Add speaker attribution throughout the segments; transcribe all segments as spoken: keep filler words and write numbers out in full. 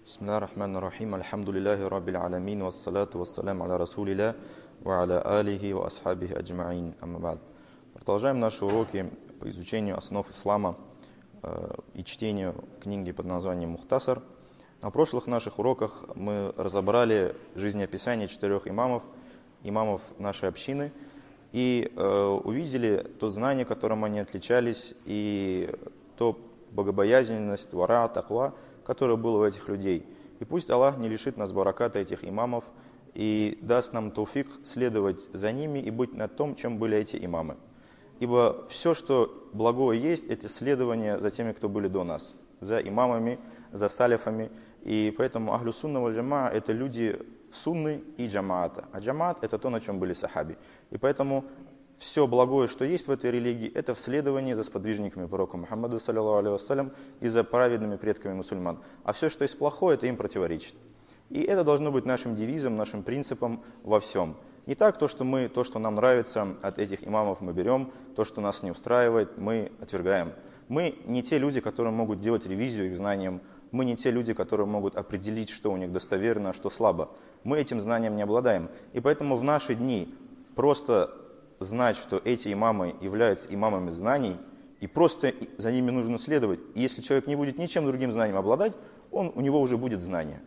Speaker 1: Бисмиллахи рахмани рахим. Альхамдулиллахи раббил аламин. Вассалату вассаляму аля расулилля ва аля алихи ва асхабихи аджмаин. Амма ба'д. Продолжаем наши уроки по изучению основ ислама э, и чтению книги под названием Мухтасар. На прошлых наших уроках мы разобрали жизнеописание четырех имамов, имамов нашей общины, и э, увидели то знание, которым они отличались, и то богобоязненность, вара, таква, которое было у этих людей. И пусть Аллах не лишит нас бараката этих имамов и даст нам тауфик следовать за ними и быть на том, чем были эти имамы. Ибо все, что благое есть, это следование за теми, кто были до нас, за имамами, за салифами. И поэтому ахлю сунна валь джамаа — это люди сунны и джамаата. А джамаат — это то, на чем были сахаби. И поэтому все благое, что есть в этой религии, это в следовании за сподвижниками пророка Мухаммада, саллаллаху алейхи вассалям, и за праведными предками мусульман. А все, что есть плохое, это им противоречит. И это должно быть нашим девизом, нашим принципом во всем. Не так то, что мы, то, что нам нравится от этих имамов, мы берем, то, что нас не устраивает, мы отвергаем. Мы не те люди, которые могут делать ревизию их знаниям. Мы не те люди, которые могут определить, что у них достоверно, а что слабо. Мы этим знанием не обладаем. И поэтому в наши дни просто знать, что эти имамы являются имамами знаний, и просто за ними нужно следовать. И если человек не будет ничем другим знанием обладать, он, у него уже будет знание.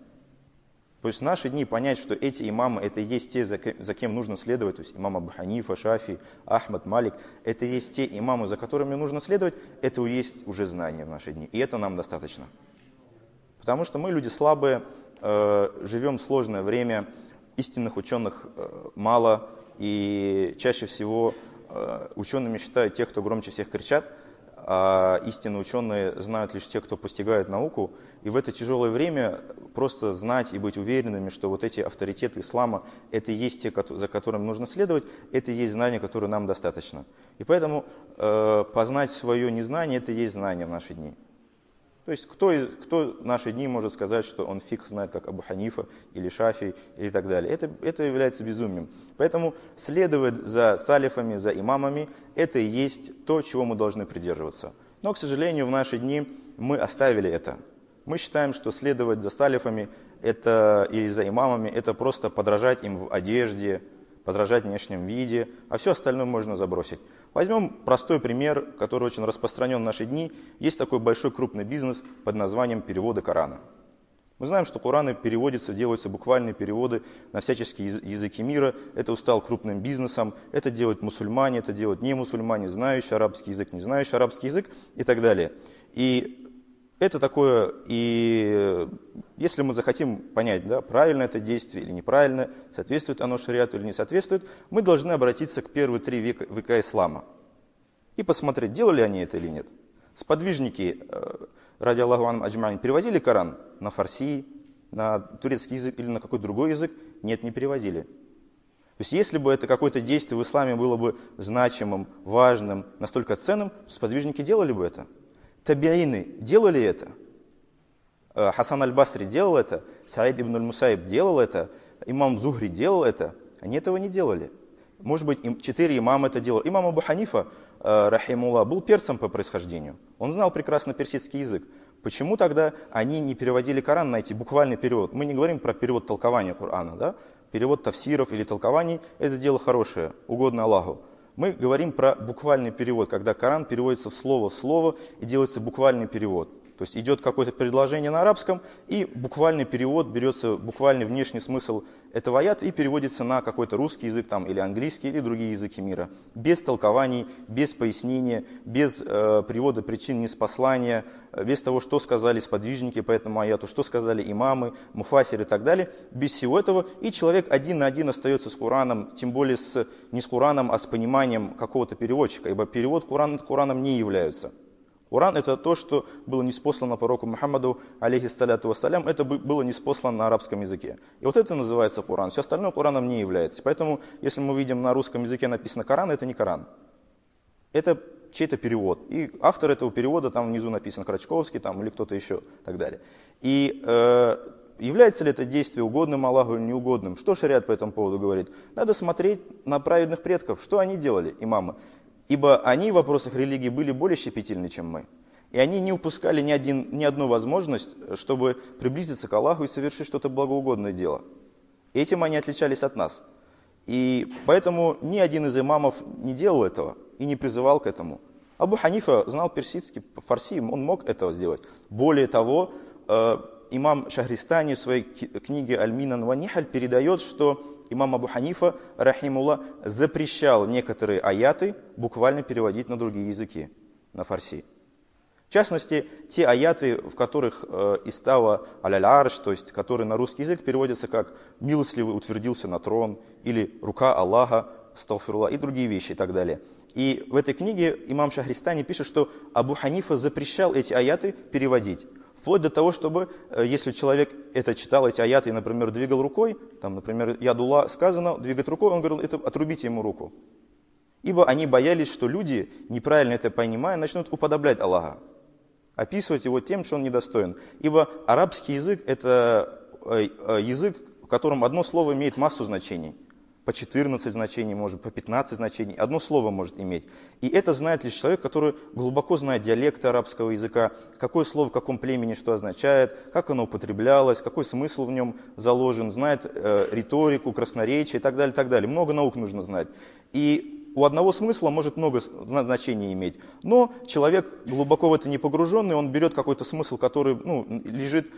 Speaker 1: То есть в наши дни понять, что эти имамы — это и есть те, за кем нужно следовать, то есть имам Абу Ханифа, Шафи, Ахмад, Малик, это и есть те имамы, за которыми нужно следовать, это и есть уже знание в наши дни. И это нам достаточно. Потому что мы люди слабые, э, живем в сложное время, истинных ученых э, мало, и чаще всего э, учеными считают тех, кто громче всех кричат, а истинные ученые знают лишь те, кто постигает науку. И в это тяжелое время просто знать и быть уверенными, что вот эти авторитеты ислама, это и есть те, за которыми нужно следовать, это и есть знание, которое нам достаточно. И поэтому э, познать свое незнание, это и есть знание в наши дни. То есть кто, из, кто в наши дни может сказать, что он фикх знает, как Абу Ханифа или Шафи и так далее. Это, это является безумием. Поэтому следовать за салифами, за имамами, это и есть то, чего мы должны придерживаться. Но, к сожалению, в наши дни мы оставили это. Мы считаем, что следовать за салифами это, или за имамами — это просто подражать им в одежде, подражать в внешнем виде, а все остальное можно забросить. Возьмем простой пример, который очень распространен в наши дни. Есть такой большой крупный бизнес под названием переводы Корана. Мы знаем, что Кораны переводятся, делаются буквальные переводы на всяческие языки мира. Это стал крупным бизнесом. Это делают мусульмане, это делают не мусульмане, знающие арабский язык, не знающие арабский язык и так далее. И это такое, и если мы захотим понять, да, правильно это действие или неправильно, соответствует оно шариату или не соответствует, мы должны обратиться к первым три века, века ислама и посмотреть, делали они это или нет. Сподвижники, ради Аллаху анхум аджмаин, переводили Коран на фарси, на турецкий язык или на какой-то другой язык? Нет, не переводили. То есть если бы это какое-то действие в исламе было бы значимым, важным, настолько ценным, сподвижники делали бы это. Табиины делали это, Хасан аль-Басри делал это, Саид ибн аль-Мусайб делал это, имам Зухри делал это. Они этого не делали. Может быть, им, четыре имама это делали. Имам Абу Ханифа, э, рахимуллах, был персом по происхождению. Он знал прекрасно персидский язык. Почему тогда они не переводили Коран на эти буквальный перевод? Мы не говорим про перевод толкования Корана, да? Перевод тафсиров или толкований – это дело хорошее, угодно Аллаху. Мы говорим про буквальный перевод, когда Коран переводится в слово в слово и делается буквальный перевод. То есть идет какое-то предложение на арабском, и буквальный перевод, берется буквальный внешний смысл этого аята и переводится на какой-то русский язык там, или английский, или другие языки мира. Без толкований, без пояснения, без э, привода причин ниспослания, без того, что сказали сподвижники по этому аяту, что сказали имамы, муфасиры и так далее. Без всего этого. И человек один на один остается с Кораном, тем более с, не с Кораном, а с пониманием какого-то переводчика, ибо перевод Коран, Кораном не являются. Коран — это то, что было ниспослано пророку Мухаммаду, алейхиссаляту вассалям, это было ниспослано на арабском языке. И вот это называется Коран. Все остальное Кораном не является. Поэтому, если мы видим на русском языке написано Коран, это не Коран. Это чей-то перевод. И автор этого перевода, там внизу написан Крачковский там, или кто-то еще, и так далее. И э, является ли это действие угодным Аллаху или неугодным? Что шариат по этому поводу говорит? Надо смотреть на праведных предков, что они делали, имамы. Ибо они в вопросах религии были более щепетильны, чем мы. И они не упускали ни, один, ни одну возможность, чтобы приблизиться к Аллаху и совершить что-то благоугодное дело. Этим они отличались от нас. И поэтому ни один из имамов не делал этого и не призывал к этому. Абу Ханифа знал персидский, фарси, он мог этого сделать. Более того, э, имам Шахристани в своей книге «Аль-Минан ва Нихаль» передает, что имам Абу Ханифа, рахимулла, запрещал некоторые аяты буквально переводить на другие языки, на фарси. В частности, те аяты, в которых э, «Истава аль-арш», то есть которые на русский язык переводятся как «милостливый утвердился на трон» или «рука Аллаха», «астагфирулла» и другие вещи и так далее. И в этой книге имам Шахристани пишет, что Абу Ханифа запрещал эти аяты переводить. Вплоть до того, чтобы, э, если человек это читал, эти аяты, и, например, двигал рукой, там, например, «Ядулла» сказано, двигать рукой, он говорил, это отрубите ему руку. Ибо они боялись, что люди, неправильно это понимая, начнут уподоблять Аллаха, описывать его тем, что он недостоин. Ибо арабский язык – это язык, в котором одно слово имеет массу значений. По четырнадцать значений, может, по пятнадцать значений. Одно слово может иметь. И это знает лишь человек, который глубоко знает диалекты арабского языка, какое слово в каком племени что означает, как оно употреблялось, какой смысл в нем заложен, знает э, риторику, красноречие и так далее, так далее. Много наук нужно знать. И у одного смысла может много значений иметь, но человек, глубоко в это не погруженный, он берет какой-то смысл, который ну, лежит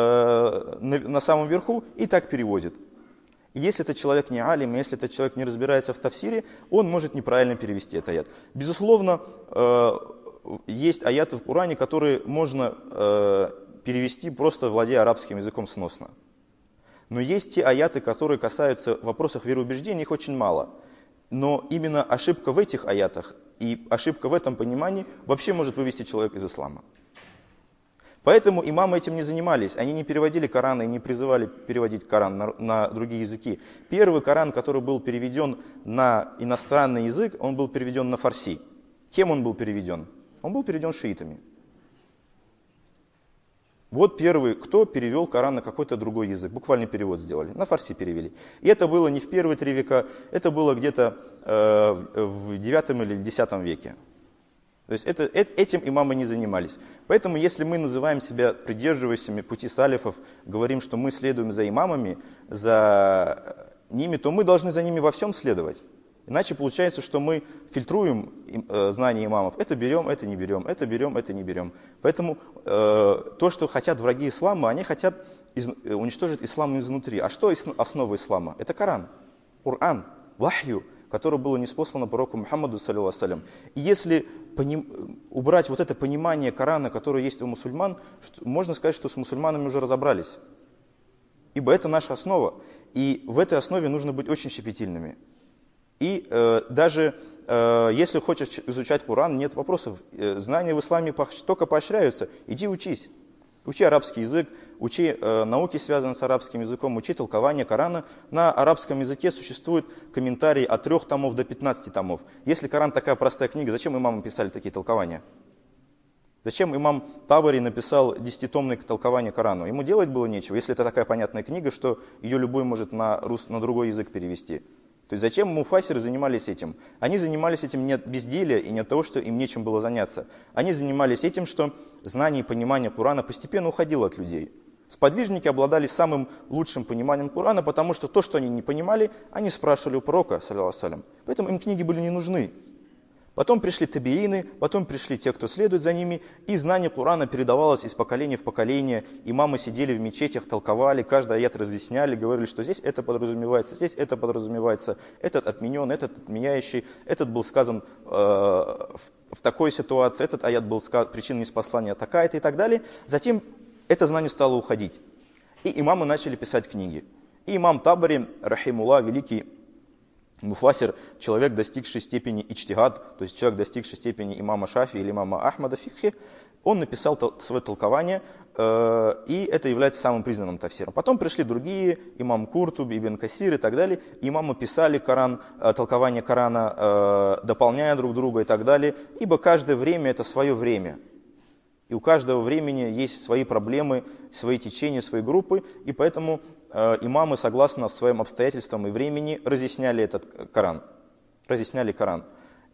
Speaker 1: э, на, на самом верху, и так переводит. И если этот человек не алим, если этот человек не разбирается в тафсире, он может неправильно перевести этот аят. Безусловно, э, есть аяты в Коране, которые можно э, перевести, просто владея арабским языком сносно. Но есть те аяты, которые касаются вопросов вероубеждения, их очень мало. Но именно ошибка в этих аятах и ошибка в этом понимании вообще может вывести человека из ислама. Поэтому имамы этим не занимались. Они не переводили Коран и не призывали переводить Коран на, на другие языки. Первый Коран, который был переведен на иностранный язык, он был переведен на фарси. Кем он был переведен? Он был переведен шиитами. Вот первый, кто перевел Коран на какой-то другой язык, буквально перевод сделали, на фарси перевели. И это было не в первые три века, это было где-то э, в девятом или десятом веке. То есть это, это, этим имамы не занимались. Поэтому если мы называем себя придерживающими пути салифов, говорим, что мы следуем за имамами, за ними, то мы должны за ними во всем следовать. Иначе получается, что мы фильтруем э, знания имамов. Это берем, это не берем, это берем, это не берем. Поэтому э, то, что хотят враги ислама, они хотят из, уничтожить ислам изнутри. А что основа ислама? Это Коран, Коран, вахью, которое было ниспослано пророку Мухаммаду, саллиллаху алейхи ва саллям. И если поним, убрать вот это понимание Корана, которое есть у мусульман, что, можно сказать, что с мусульманами уже разобрались. Ибо это наша основа. И в этой основе нужно быть очень щепетильными. И э, даже э, если хочешь изучать Коран, нет вопросов. Э, знания в исламе только поощряются. Иди учись. Учи арабский язык, учи э, науки, связанные с арабским языком, учи толкование Корана. На арабском языке существуют комментарии от трех томов до пятнадцати томов. Если Коран такая простая книга, зачем имамы писали такие толкования? Зачем имам Табари написал десятитомное толкование Корану? Ему делать было нечего, если это такая понятная книга, что ее любой может на, рус, на другой язык перевести. То есть зачем муфассиры занимались этим? Они занимались этим не от безделия и не от того, что им нечем было заняться. Они занимались этим, что знание и понимание Корана постепенно уходило от людей. Сподвижники обладали самым лучшим пониманием Корана, потому что то, что они не понимали, они спрашивали у пророка, саллиллаху алейхи ва саллям. Поэтому им книги были не нужны. Потом пришли табиины, потом пришли те, кто следует за ними, и знание Корана передавалось из поколения в поколение. Имамы сидели в мечетях, толковали, каждый аят разъясняли, говорили, что здесь это подразумевается, здесь это подразумевается, этот отменен, этот отменяющий, этот был сказан э, в, в такой ситуации, этот аят был сказан, причина ниспослания такая-то и так далее. Затем это знание стало уходить, и имамы начали писать книги. И имам Табари, рахимуллах, великий муфассир, человек, достигший степени ичтигад, то есть человек, достигший степени имама Шафи или имама Ахмада в фикхе, он написал тол- свое толкование, э, и это является самым признанным тафсиром. Потом пришли другие, имам Куртуби, Ибн Касир и так далее, имамы писали Коран, э, толкование Корана, э, дополняя друг друга и так далее, ибо каждое время это свое время. И у каждого времени есть свои проблемы, свои течения, свои группы, и поэтому э, имамы, согласно своим обстоятельствам и времени, разъясняли этот Коран. Разъясняли Коран.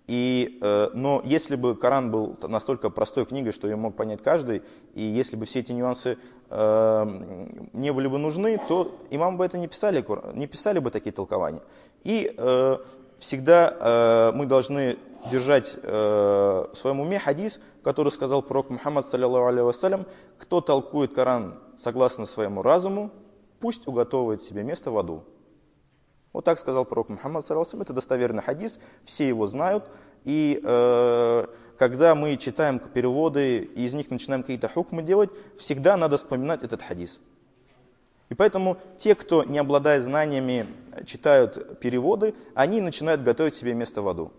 Speaker 1: И, э, но если бы Коран был настолько простой книгой, что ее мог понять каждый, и если бы все эти нюансы э, не были бы нужны, то имамы бы это не писали, не писали бы такие толкования. И э, всегда э, мы должны держать э, в своем уме хадис, который сказал пророк Мухаммад, саллиллаху алейхи вассалям: кто толкует Коран согласно своему разуму, пусть уготовывает себе место в аду. Вот так сказал пророк Мухаммад, саллиллаху алейхи вассалям. Это достоверный хадис, все его знают. И э, когда мы читаем переводы и из них начинаем какие-то хукмы делать, всегда надо вспоминать этот хадис. И поэтому те, кто, не обладая знаниями, читают переводы, они начинают готовить себе место в аду.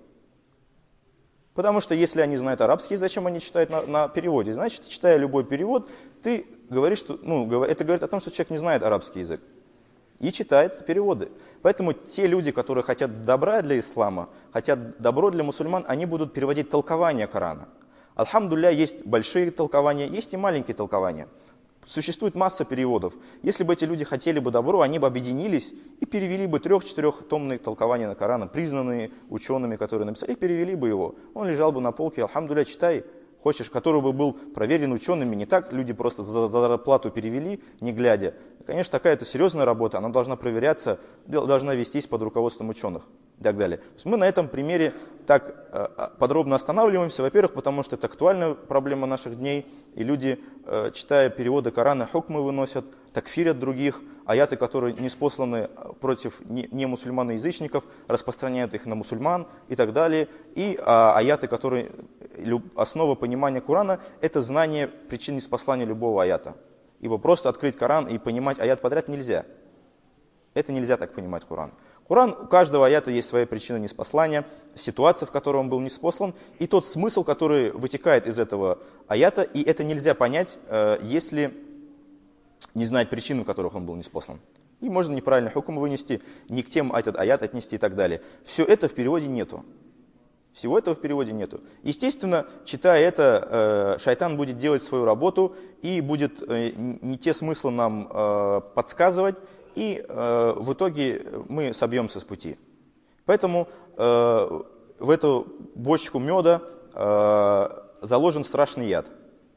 Speaker 1: Потому что если они знают арабский, зачем они читают на, на переводе? Значит, читая любой перевод, ты говоришь, что, ну, это говорит о том, что человек не знает арабский язык и читает переводы. Поэтому те люди, которые хотят добра для ислама, хотят добро для мусульман, они будут переводить толкования Корана. Альхамдулилля, есть большие толкования, есть и маленькие толкования. Существует масса переводов. Если бы эти люди хотели бы добро, они бы объединились и перевели бы трех-четырехтомные толкования на Корана, признанные учеными, которые написали, и перевели бы его. Он лежал бы на полке, альхамдулилля, читай, хочешь, который бы был проверен учеными. Не так люди просто за зарплату перевели, не глядя. Конечно, такая-то серьезная работа, она должна проверяться, должна вестись под руководством ученых и так далее. То есть мы на этом примере так э, подробно останавливаемся, во-первых, потому что это актуальная проблема наших дней, и люди, э, читая переводы Корана, хукмы выносят, такфирят других, аяты, которые ниспосланы против не мусульман и язычников, распространяют их на мусульман и так далее. И а, аяты, которые, основа понимания Корана, это знание причин ниспослания любого аята. Ибо просто открыть Коран и понимать аят подряд нельзя. Это нельзя так понимать Коран. Коран, у каждого аята есть своя причина ниспослания, ситуация, в которой он был ниспослан, и тот смысл, который вытекает из этого аята, и это нельзя понять, если не знать причин, в которых он был ниспослан. И можно неправильный хукм вынести, не к тем этот аят отнести и так далее. Все это в переводе нету. Всего этого в переводе нету. Естественно, читая это, шайтан будет делать свою работу и будет не те смыслы нам подсказывать, и в итоге мы собьемся с пути. Поэтому в эту бочку меда заложен страшный яд.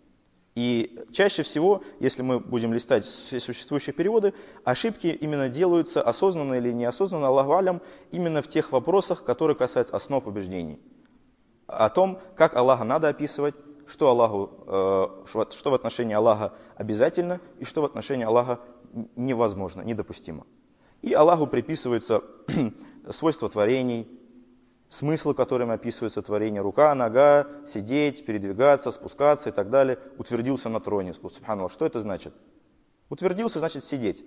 Speaker 1: И чаще всего, если мы будем листать все существующие переводы, ошибки именно делаются осознанно или неосознанно, Аллаху алям, именно в тех вопросах, которые касаются основ убеждений. О том, как Аллаха надо описывать, что, Аллаху, э, что в отношении Аллаха обязательно и что в отношении Аллаха невозможно, недопустимо. И Аллаху приписывается свойства творений, смыслы, которыми описывается творение: рука, нога, сидеть, передвигаться, спускаться и так далее. Утвердился на троне. Субханаллах, что это значит? Утвердился значит сидеть.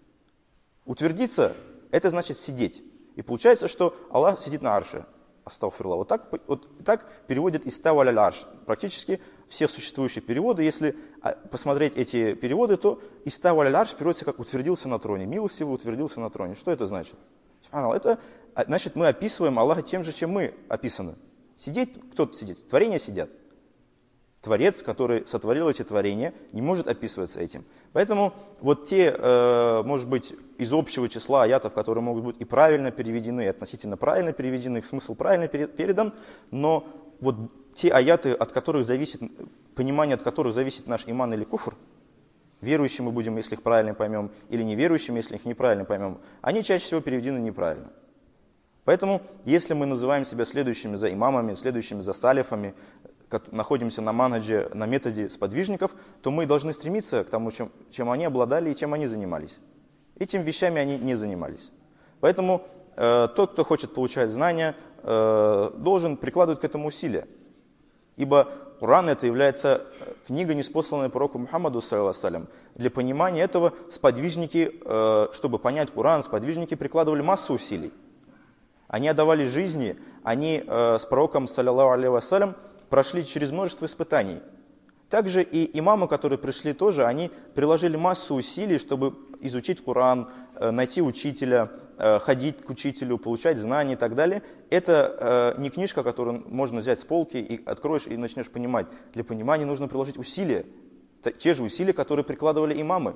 Speaker 1: Утвердиться — это значит сидеть. И получается, что Аллах сидит на арше. Астагфируллах. Вот так, вот так переводит «истава аляль арш». Практически все существующие переводы, если посмотреть эти переводы, то «истава аляль арш» переводится как «утвердился на троне». Милостиво утвердился на троне. Что это значит? Это значит, мы описываем Аллаха тем же, чем мы описаны. Сидеть, кто-то сидит, творения сидят. Творец, который сотворил эти творения, не может описываться этим. Поэтому вот те, э, может быть, из общего числа аятов, которые могут быть и правильно переведены, и относительно правильно переведены, их смысл правильно передан, но вот те аяты, от которых зависит, понимание от которых зависит наш иман или куфр, верующим мы будем, если их правильно поймем, или неверующим, если их неправильно поймем, они чаще всего переведены неправильно. Поэтому, если мы называем себя следующими за имамами, следующими за салифами, находимся на манхадже, на методе сподвижников, то мы должны стремиться к тому, чем, чем они обладали и чем они занимались. Этими вещами они не занимались. Поэтому э, тот, кто хочет получать знания, э, должен прикладывать к этому усилия. Ибо Коран — это является книга, ниспосланная пророку Мухаммаду, саллаллаху алейхи ва саллям. Для понимания этого сподвижники, э, чтобы понять Коран, сподвижники прикладывали массу усилий. Они отдавали жизни, они э, с пророком, саллаллаху алейхи ва саллям, прошли через множество испытаний. Также и имамы, которые пришли тоже, они приложили массу усилий, чтобы изучить Коран, найти учителя, ходить к учителю, получать знания и так далее. Это не книжка, которую можно взять с полки и откроешь и начнешь понимать. Для понимания нужно приложить усилия, те же усилия, которые прикладывали имамы.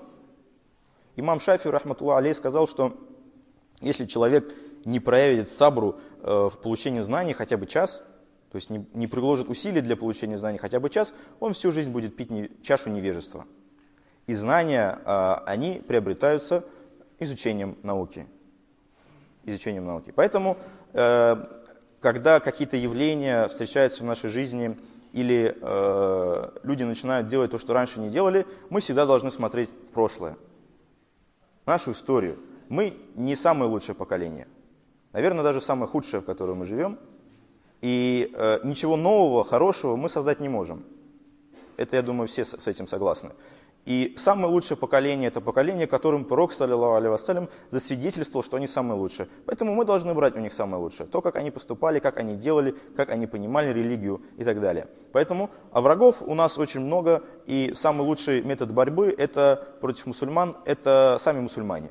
Speaker 1: Имам Шафи, рахматуллах алейх, сказал, что если человек не проявит сабру в получении знаний хотя бы час, то есть не, не приложит усилий для получения знаний хотя бы час, он всю жизнь будет пить не, чашу невежества. И знания, э, они приобретаются изучением науки. Изучением науки. Поэтому, э, когда какие-то явления встречаются в нашей жизни, или э, люди начинают делать то, что раньше не делали, мы всегда должны смотреть в прошлое, нашу историю. Мы не самое лучшее поколение. Наверное, даже самое худшее, в котором мы живем. И э, ничего нового, хорошего мы создать не можем. Это, я думаю, все с, с этим согласны. И самое лучшее поколение – это поколение, которым пророк, саллиллаху алейхи вассалям, засвидетельствовал, что они самые лучшие. Поэтому мы должны брать у них самое лучшее. То, как они поступали, как они делали, как они понимали религию и так далее. Поэтому, а врагов у нас очень много, и самый лучший метод борьбы это против мусульман – это сами мусульмане.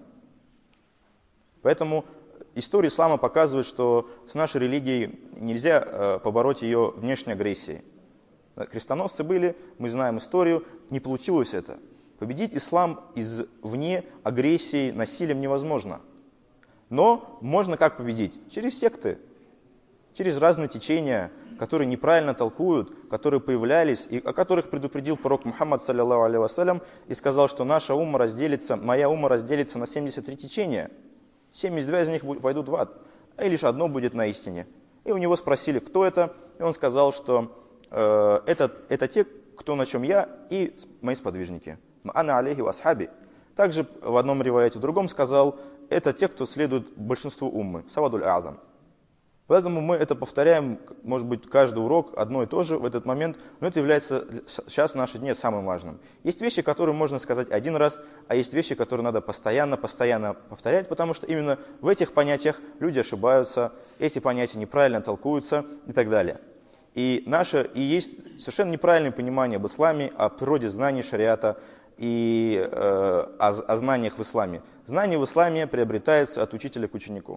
Speaker 1: Поэтому история ислама показывает, что с нашей религией нельзя э, побороть ее внешней агрессией. Крестоносцы были, мы знаем историю, не получилось это. Победить ислам извне агрессией, насилием невозможно. Но можно как победить? Через секты, через разные течения, которые неправильно толкуют, которые появлялись, и о которых предупредил пророк Мухаммад, саллиллаху алейхи вассалям, и сказал, что наша умма разделится, моя умма разделится на семьдесят три течения. семьдесят два из них войдут в ад, и лишь одно будет на истине. И у него спросили, кто это, и он сказал, что Это, это те, кто на чем я и мои сподвижники. Ана алейхи ва асхаби. Также в одном риваяте, в другом сказал, это те, кто следует большинству уммы. Савадуль азам. Поэтому мы это повторяем, может быть, каждый урок одно и то же в этот момент, но это является сейчас в наши дни самым важным. Есть вещи, которые можно сказать один раз, а есть вещи, которые надо постоянно, постоянно повторять, потому что именно в этих понятиях люди ошибаются, эти понятия неправильно толкуются и так далее. И, наше, и есть совершенно неправильное понимание об исламе, о природе знаний шариата и э, о, о знаниях в исламе. Знание в исламе приобретается от учителя к ученику.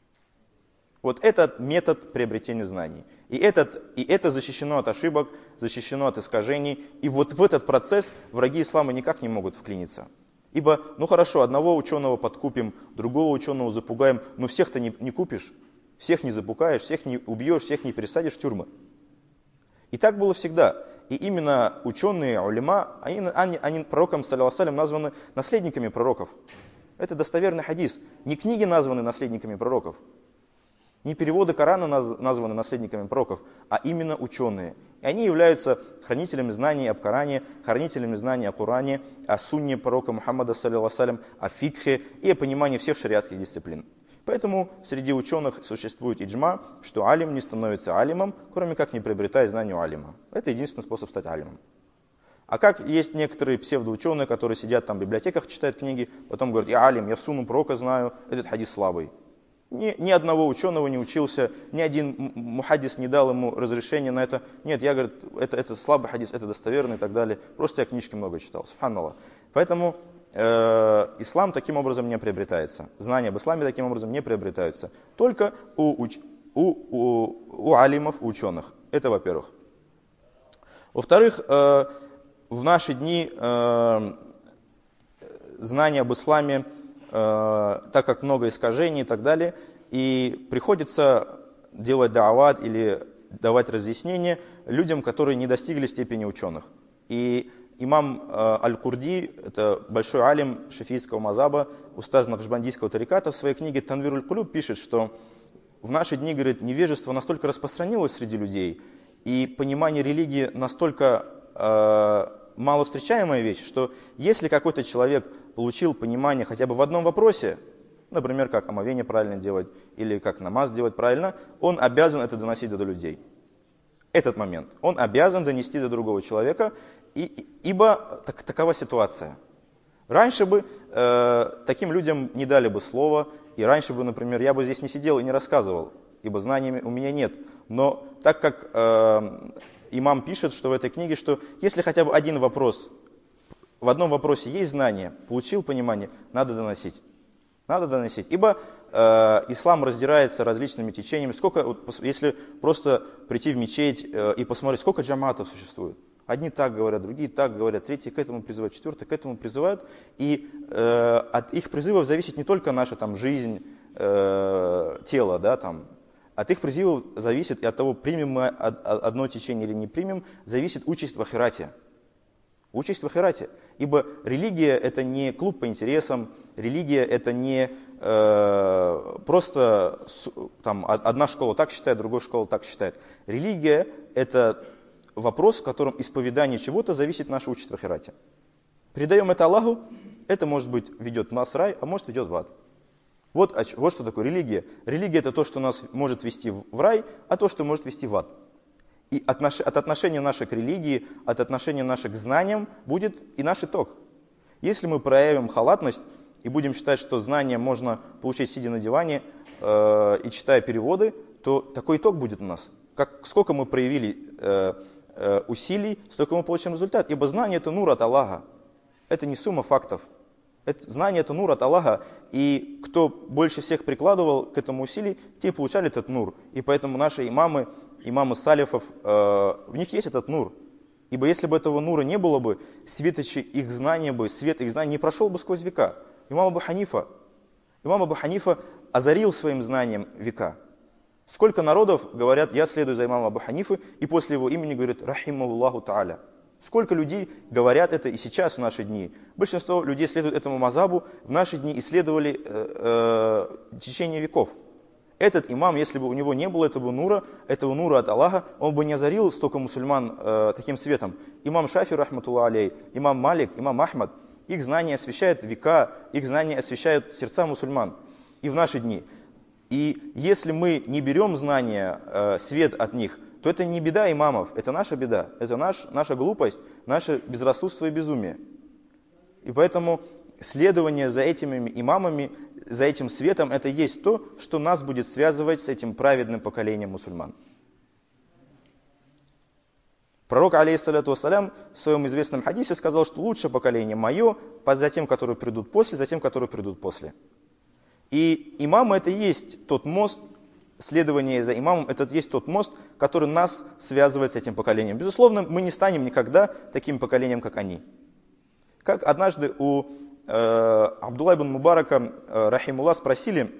Speaker 1: Вот этот метод приобретения знаний. И, этот, и это защищено от ошибок, защищено от искажений. И вот в этот процесс враги ислама никак не могут вклиниться. Ибо, ну хорошо, одного ученого подкупим, другого ученого запугаем, но всех-то не, не купишь, всех не запугаешь, всех не убьешь, всех не пересадишь в тюрьмы. И так было всегда. И именно ученые, улема, они, они, они пророком, саллиллаху алейхи ва саллям, названы наследниками пророков. Это достоверный хадис. Не книги названы наследниками пророков, не переводы Корана названы наследниками пророков, а именно ученые. И они являются хранителями знаний об Коране, хранителями знаний о Коране, о сунне пророка Мухаммада, саллиллаху алейхи ва саллям, о фикхе и о понимании всех шариатских дисциплин. Поэтому среди ученых существует иджма, что алим не становится алимом, кроме как не приобретая знания у алима. Это единственный способ стать алимом. А как есть некоторые псевдоученые, которые сидят там в библиотеках, читают книги, потом говорят, я алим, я сунну пророка знаю, этот хадис слабый. Ни, ни одного ученого не учился, ни один мухаддис не дал ему разрешения на это. Нет, я, говорю, это, это слабый хадис, это достоверный и так далее. Просто я книжки много читал, субханаллах. Поэтому э, ислам таким образом не приобретается. Знания об исламе таким образом не приобретаются. Только у, уч, у, у, у алимов, у ученых. Это во-первых. Во-вторых, э, в наши дни э, знания об исламе, э, так как много искажений и так далее, и приходится делать даават или давать разъяснения людям, которые не достигли степени ученых. И имам э, Аль-Курди, это большой алим шафийского мазаба, устаз нахшбандийского тариката, в своей книге «Танвируль Кулуб» пишет, что в наши дни, говорит, невежество настолько распространилось среди людей, и понимание религии настолько э, мало встречаемая вещь, что если какой-то человек получил понимание хотя бы в одном вопросе, например, как омовение правильно делать или как намаз делать правильно, он обязан это доносить до людей. Этот момент. Он обязан донести до другого человека, и, ибо так, такова ситуация. Раньше бы э, таким людям не дали бы слова, и раньше бы, например, я бы здесь не сидел и не рассказывал, ибо знаний у меня нет. Но так как э, имам пишет, что в этой книге, что если хотя бы один вопрос, в одном вопросе есть знание, получил понимание, надо доносить. Надо доносить. Ибо э, ислам раздирается различными течениями. Сколько, вот, если просто прийти в мечеть э, и посмотреть, сколько джаматов существует. Одни так говорят, другие так говорят, третьи к этому призывают, четвертые к этому призывают. И э, от их призывов зависит не только наша там, жизнь, э, тело, да, там, От их призывов зависит, и от того, примем мы одно течение или не примем, зависит участь в ахирате. Участь в ахирате. Ибо религия – это не клуб по интересам, религия – это не э, просто там, одна школа так считает, другая школа так считает. Религия – это вопрос, в котором исповедание чего-то зависит наша участь в ахирате. Передаем это Аллаху, это, может быть, ведет нас в рай, а может, ведет в ад. Вот, вот что такое религия. Религия – это то, что нас может вести в рай, а то, что может вести в ад. И отнош... от отношения наших к религии, от отношения наших к знаниям будет и наш итог. Если мы проявим халатность и будем считать, что знания можно получить, сидя на диване э, и читая переводы, то такой итог будет у нас. Как, сколько мы проявили э, э, усилий, столько мы получим результат. Ибо знание – это нур от Аллаха. Это не сумма фактов. Это, знание – это нур от Аллаха, и кто больше всех прикладывал к этому усилий, те и получали этот нур. И поэтому наши имамы, имамы салифов, э, в них есть этот нур. Ибо если бы этого нура не было бы, светочи их знания бы, свет их знаний не прошел бы сквозь века. Имам Абу Ханифа, имам Абу Ханифа озарил своим знанием века. Сколько народов говорят, я следую за имамом Абу Ханифы, и после его имени говорят, рахимахуллаху та'аля. Сколько людей говорят это и сейчас в наши дни. Большинство людей следуют этому мазабу, в наши дни исследовали э, э, течение веков. Этот имам, если бы у него не было этого нура, этого нура от Аллаха, он бы не озарил столько мусульман э, таким светом. Имам Шафи, рахматуллах алей, имам Малик, имам Ахмад, их знания освещают века, их знания освещают сердца мусульман и в наши дни. И если мы не берем знания, э, свет от них, то это не беда имамов, это наша беда, это наш, наша глупость, наше безрассудство и безумие. И поэтому следование за этими имамами, за этим светом, это есть то, что нас будет связывать с этим праведным поколением мусульман. Пророк, алейхиссаляту вассалям, в своем известном хадисе сказал, что лучшее поколение мое, за тем, которые придут после, за тем, которые придут после. И имамы это и есть тот мост, следование за имамом, это есть тот мост, который нас связывает с этим поколением. Безусловно, мы не станем никогда таким поколением, как они. Как однажды у э, Абдулла ибн Мубарака, э, рахимуллах, спросили,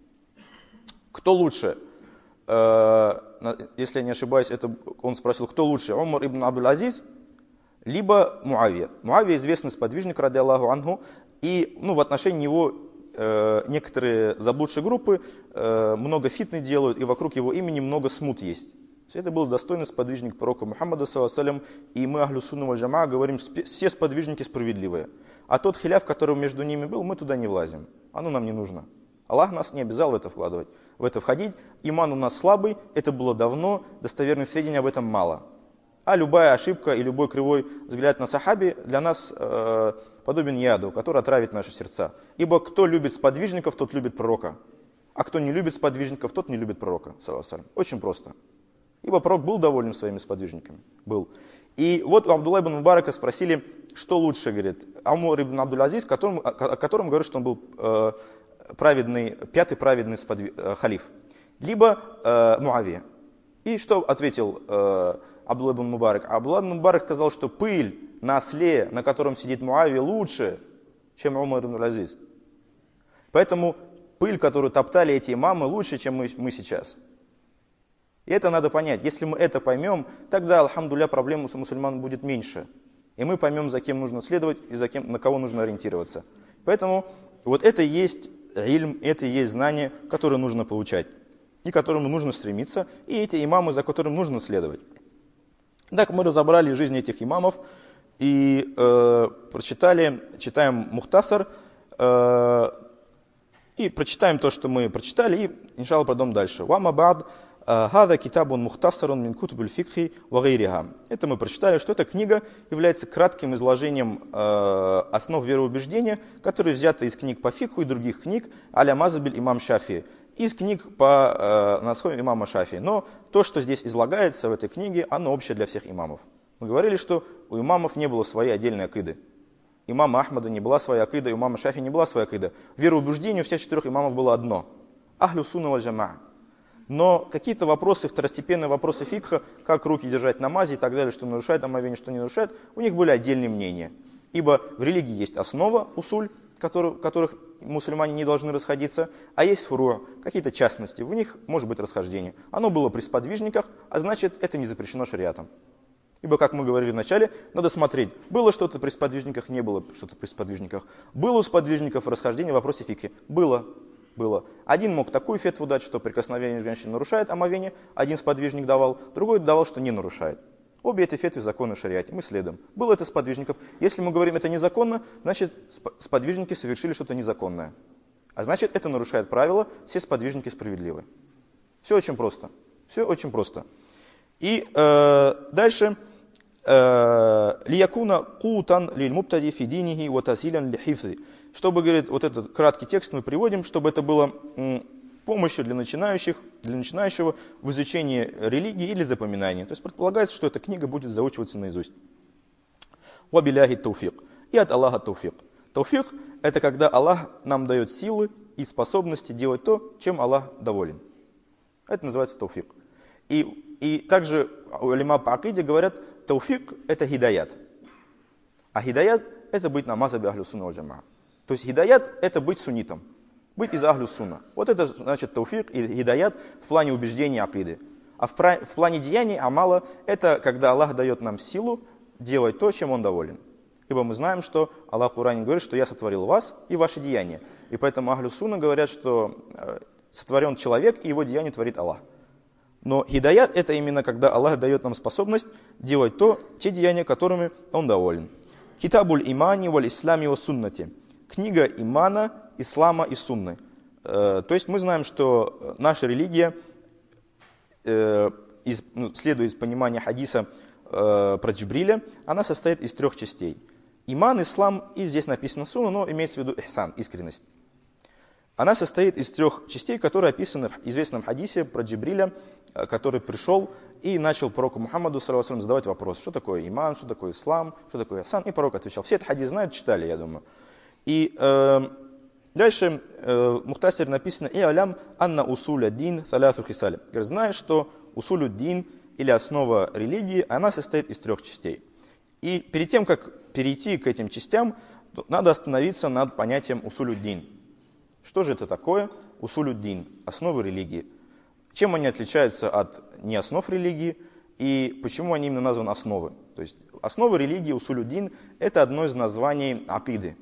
Speaker 1: кто лучше. Э, если я не ошибаюсь, это он спросил, кто лучше, Умар ибн Абдул-Азиз, либо Муавия. Муавия известный сподвижник, ради Аллаху анху, и ну, в отношении него некоторые заблудшие группы много фитны делают, и вокруг его имени много смут есть. Это был достойный сподвижник пророка Мухаммада, саллаллаху, и мы, ахлю сунна валь джамаа, говорим, все сподвижники справедливые. А тот хиляф, который между ними был, мы туда не влазим. Оно нам не нужно. Аллах нас не обязал в это вкладывать, в это входить. Иман у нас слабый, это было давно, достоверных сведений об этом мало. А любая ошибка и любой кривой взгляд на сахаби для нас э, подобен яду, который отравит наши сердца. Ибо кто любит сподвижников, тот любит пророка. А кто не любит сподвижников, тот не любит пророка. Очень просто. Ибо пророк был доволен своими сподвижниками. Был. И вот у Абдулла ибн Мубарака спросили, что лучше, говорит, Умар ибн Абдул-Азиз, которым, о котором говорят, что он был э, праведный, пятый праведный сподвиж, э, халиф. Либо э, Муавия. И что ответил э, Абдулла ибн Мубарак? Абдулла ибн Мубарак сказал, что пыль на осле, на котором сидит Муавия, лучше, чем Умар ибн Абдул-Азиз. Поэтому пыль, которую топтали эти имамы, лучше, чем мы, мы сейчас. И это надо понять. Если мы это поймем, тогда, алхамдулилля, проблем у мусульман будет меньше. И мы поймем, за кем нужно следовать и за кем, на кого нужно ориентироваться. Поэтому вот это и есть ильм, это и есть знание, которое нужно получать. И к которому нужно стремиться. И эти имамы, за которым нужно следовать. Так мы разобрали жизнь этих имамов и э, прочитали, читаем Мухтасар, э, и прочитаем то, что мы прочитали, и, иншаллах, пойдем дальше. «Вама бад хада китабун мухтасарун мин кутубуль фикхи ва гайриха». Это мы прочитали, что эта книга является кратким изложением э, основ вероубеждения, которые взяты из книг по фикху и других книг аля мазабиль имам Шафи, из книг по э, насху имама Шафи. Но то, что здесь излагается в этой книге, оно общее для всех имамов. Мы говорили, что у имамов не было своей отдельной акиды. Имама Ахмада не была своя акида, у имама Шафи не была своя акида. Вероубеждение у всех четырех имамов было одно. Ахлю сунна валь джамаа. Но какие-то вопросы, второстепенные вопросы фикха, как руки держать в намазе и так далее, что нарушает омовение, что не нарушает, у них были отдельные мнения. Ибо в религии есть основа, усуль, которые, в которых мусульмане не должны расходиться, а есть фуру, какие-то частности, в них может быть расхождение. Оно было при сподвижниках, а значит, это не запрещено шариатом. Ибо, как мы говорили вначале, надо смотреть, было что-то при сподвижниках, не было что-то при сподвижниках. Было у сподвижников расхождение в вопросе фикхи? Было. Было. Один мог такую фетву дать, что прикосновение женщины нарушает омовение, один сподвижник давал, другой давал, что не нарушает. Обе эти фетвы законны в шариате, мы следуем. Было это сподвижников. Если мы говорим, это незаконно, значит, сподвижники совершили что-то незаконное. А значит, это нарушает правило, все сподвижники справедливы. Все очень просто. Все очень просто. И э, дальше. «Лиякуна кутан лиль муптади фи динихи ва тасилян ли хифзи». Чтобы, говорит, вот этот краткий текст мы приводим, чтобы это было м, помощью для начинающих, для начинающего в изучении религии или запоминании. То есть предполагается, что эта книга будет заучиваться наизусть. «Ва биляхи тауфик». И от Аллаха тауфик. Тауфик – это когда Аллах нам дает силы и способности делать то, чем Аллах доволен. Это называется тауфик. И, и также улема по акиде говорят, тауфик – это хидаят. А хидаят – это быть на мазхабе ахлю сунна валь джамаа. То есть хидаят – это быть суннитом, быть из ахлю сунна. Вот это значит тауфик и хидаят в плане убеждения акиды. А в, в плане деяний амала – это когда Аллах дает нам силу делать то, чем Он доволен. Ибо мы знаем, что Аллах в Коране говорит, что «Я сотворил вас и ваши деяния». И поэтому ахлю сунна говорят, что сотворен человек и его деяние творит Аллах. Но хидаят – это именно когда Аллах дает нам способность делать то, те деяния, которыми Он доволен. Китабуль имани валь ислами ва суннати. Книга имана, ислама и сунны. Э, то есть мы знаем, что наша религия, э, из, ну, следуя из понимания хадиса э, про Джибриля, она состоит из трех частей. Иман, ислам и здесь написано сунна, но имеется в виду ихсан, искренность. Она состоит из трех частей, которые описаны в известном хадисе про Джибриля, который пришел и начал пророку Мухаммаду саллаллаху алейхи ва саллям задавать вопрос, что такое иман, что такое ислам, что такое ихсан. И пророк отвечал. Все этот хадис знают, читали, я думаю. И э, дальше э, в Мухтасире написано «И алям анна усуля дин салясу хисали». Говорит, знаешь, что усулю дин, или основа религии, она состоит из трех частей. И перед тем, как перейти к этим частям, надо остановиться над понятием усулю дин. Что же это такое? Усулю дин, основы религии. Чем они отличаются от неоснов религии и почему они именно названы основы? То есть основы религии, усулю дин, это одно из названий акиды.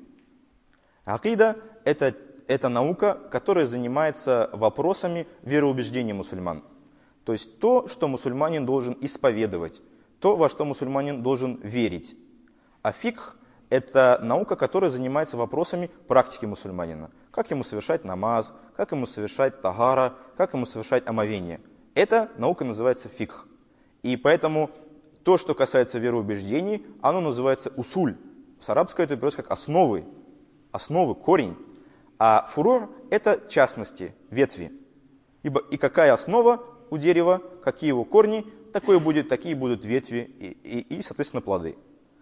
Speaker 1: Акида – это, это наука, которая занимается вопросами вероубеждения мусульман. То есть то, что мусульманин должен исповедовать, то, во что мусульманин должен верить. А фикх – это наука, которая занимается вопросами практики мусульманина. Как ему совершать намаз, как ему совершать тагара, как ему совершать омовение. Эта наука называется фикх. И поэтому то, что касается вероубеждений, оно называется усуль. С арабского это переводится как основы, основы, корень. А фурур – это частности, ветви. Ибо и какая основа у дерева, какие его корни, такое будет, такие будут ветви и, и, и соответственно, плоды.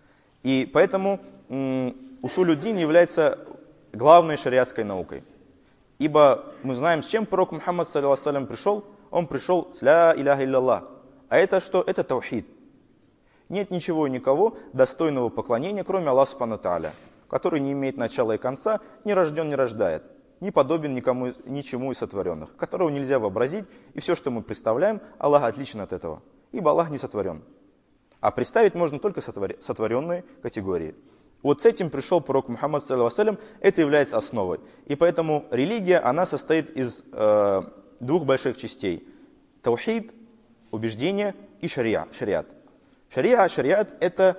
Speaker 1: И поэтому усулюддин является главной шариатской наукой. Ибо мы знаем, с чем пророк Мухаммад саллаллаху алейхи ва саллям пришел. Он пришел с ля иляха илляллах. А это что? Это таухид. Нет ничего и никого достойного поклонения, кроме Аллаха субхану тааля, который не имеет начала и конца, не рожден, не рождает, не подобен никому, ничему из сотворенных, которого нельзя вообразить, и все, что мы представляем, Аллах отличен от этого, ибо Аллах не сотворен. А представить можно только сотворенные категории. Вот с этим пришел пророк Мухаммад саллаллаху алейхи ва саллям, это является основой. И поэтому религия, она состоит из э, двух больших частей. Таухид, убеждение, и шария, шариат. Шария, шариат – это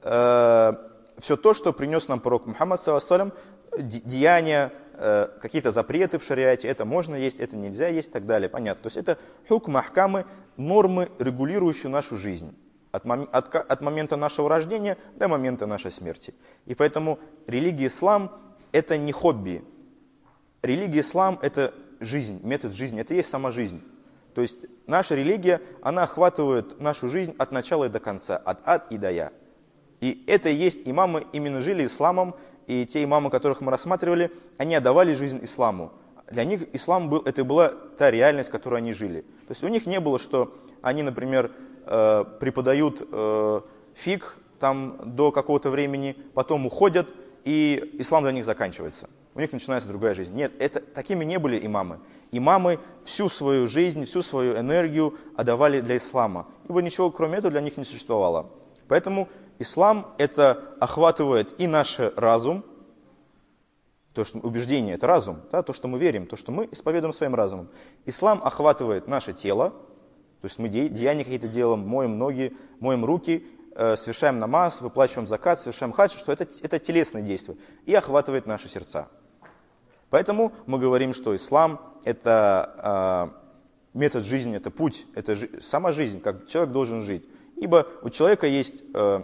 Speaker 1: э, все то, что принес нам пророк Мухаммад саллаллаху алейхи ва саллям, деяния, э, какие-то запреты в шариате, это можно есть, это нельзя есть и так далее. Понятно. То есть это хукм, ахкамы, нормы, регулирующие нашу жизнь. От, мом, от, от момента нашего рождения до момента нашей смерти. И поэтому религия ислам – это не хобби. Религия ислам – это жизнь, метод жизни, это и есть сама жизнь. То есть наша религия, она охватывает нашу жизнь от начала и до конца, от ад и до я. И это и есть имамы, именно жили исламом, и те имамы, которых мы рассматривали, они отдавали жизнь исламу. Для них ислам был, это была та реальность, в которой они жили. То есть у них не было, что они, например, преподают э, фикх там до какого-то времени, потом уходят, и ислам для них заканчивается. У них начинается другая жизнь. Нет, это, такими не были имамы. Имамы всю свою жизнь, всю свою энергию отдавали для ислама. Ибо ничего кроме этого для них не существовало. Поэтому ислам это охватывает и наш разум, то, что убеждение это разум, да, то, что мы верим, то, что мы исповедуем своим разумом. Ислам охватывает наше тело, то есть мы деяния какие-то делаем, моем ноги, моем руки, э, совершаем намаз, выплачиваем закат, совершаем хадж, что это, это телесные действия, и охватывает наши сердца. Поэтому мы говорим, что ислам это э, метод жизни, это путь, это жи- сама жизнь, как человек должен жить. Ибо у человека есть э,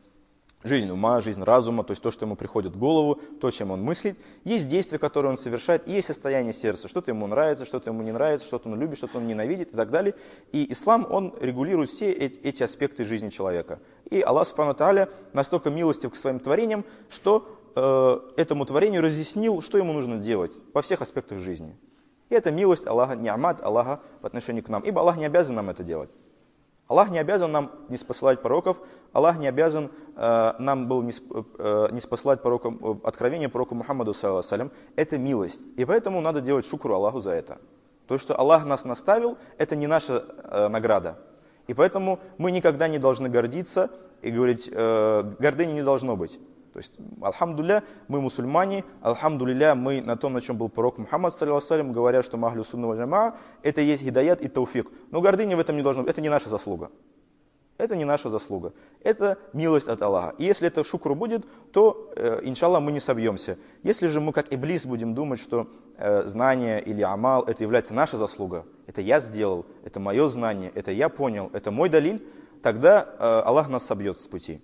Speaker 1: жизнь ума, жизнь разума, то есть то, что ему приходит в голову, то, чем он мыслит. Есть действия, которые он совершает, и есть состояние сердца. Что-то ему нравится, что-то ему не нравится, что-то он любит, что-то он ненавидит и так далее. И ислам, он регулирует все эти, эти аспекты жизни человека. И Аллах Субхану ва Тааля настолько милостив к своим творениям, что э, этому творению разъяснил, что ему нужно делать во всех аспектах жизни. И это милость Аллаха, ни'мат Аллаха в отношении к нам. Ибо Аллах не обязан нам это делать. Аллах не обязан нам не спосылать пророков, Аллах не обязан э, нам был не, э, не спосылать пророкам, откровение пророку Мухаммаду саллаллаху алейхи ва саллям. Это милость. И поэтому надо делать шукру Аллаху за это. То, что Аллах нас наставил, это не наша э, награда. И поэтому мы никогда не должны гордиться и говорить, э, гордыни не должно быть. То есть, алхамдулилля, мы мусульмане, алхамдулилля, мы на том, на чем был пророк Мухаммад, саллаллаху алейхи ва саллям, говорят, что мы ахлю сунна валь джамаа, это есть гидаят и тауфик. Но гордыни в этом не должно быть, это не наша заслуга. Это не наша заслуга. Это милость от Аллаха. И если это шукру будет, то, э, иншаллах, мы не собьемся. Если же мы, как иблис, будем думать, что э, знание или амал, это является наша заслуга, это я сделал, это мое знание, это я понял, это мой далиль, тогда э, Аллах нас собьет с пути.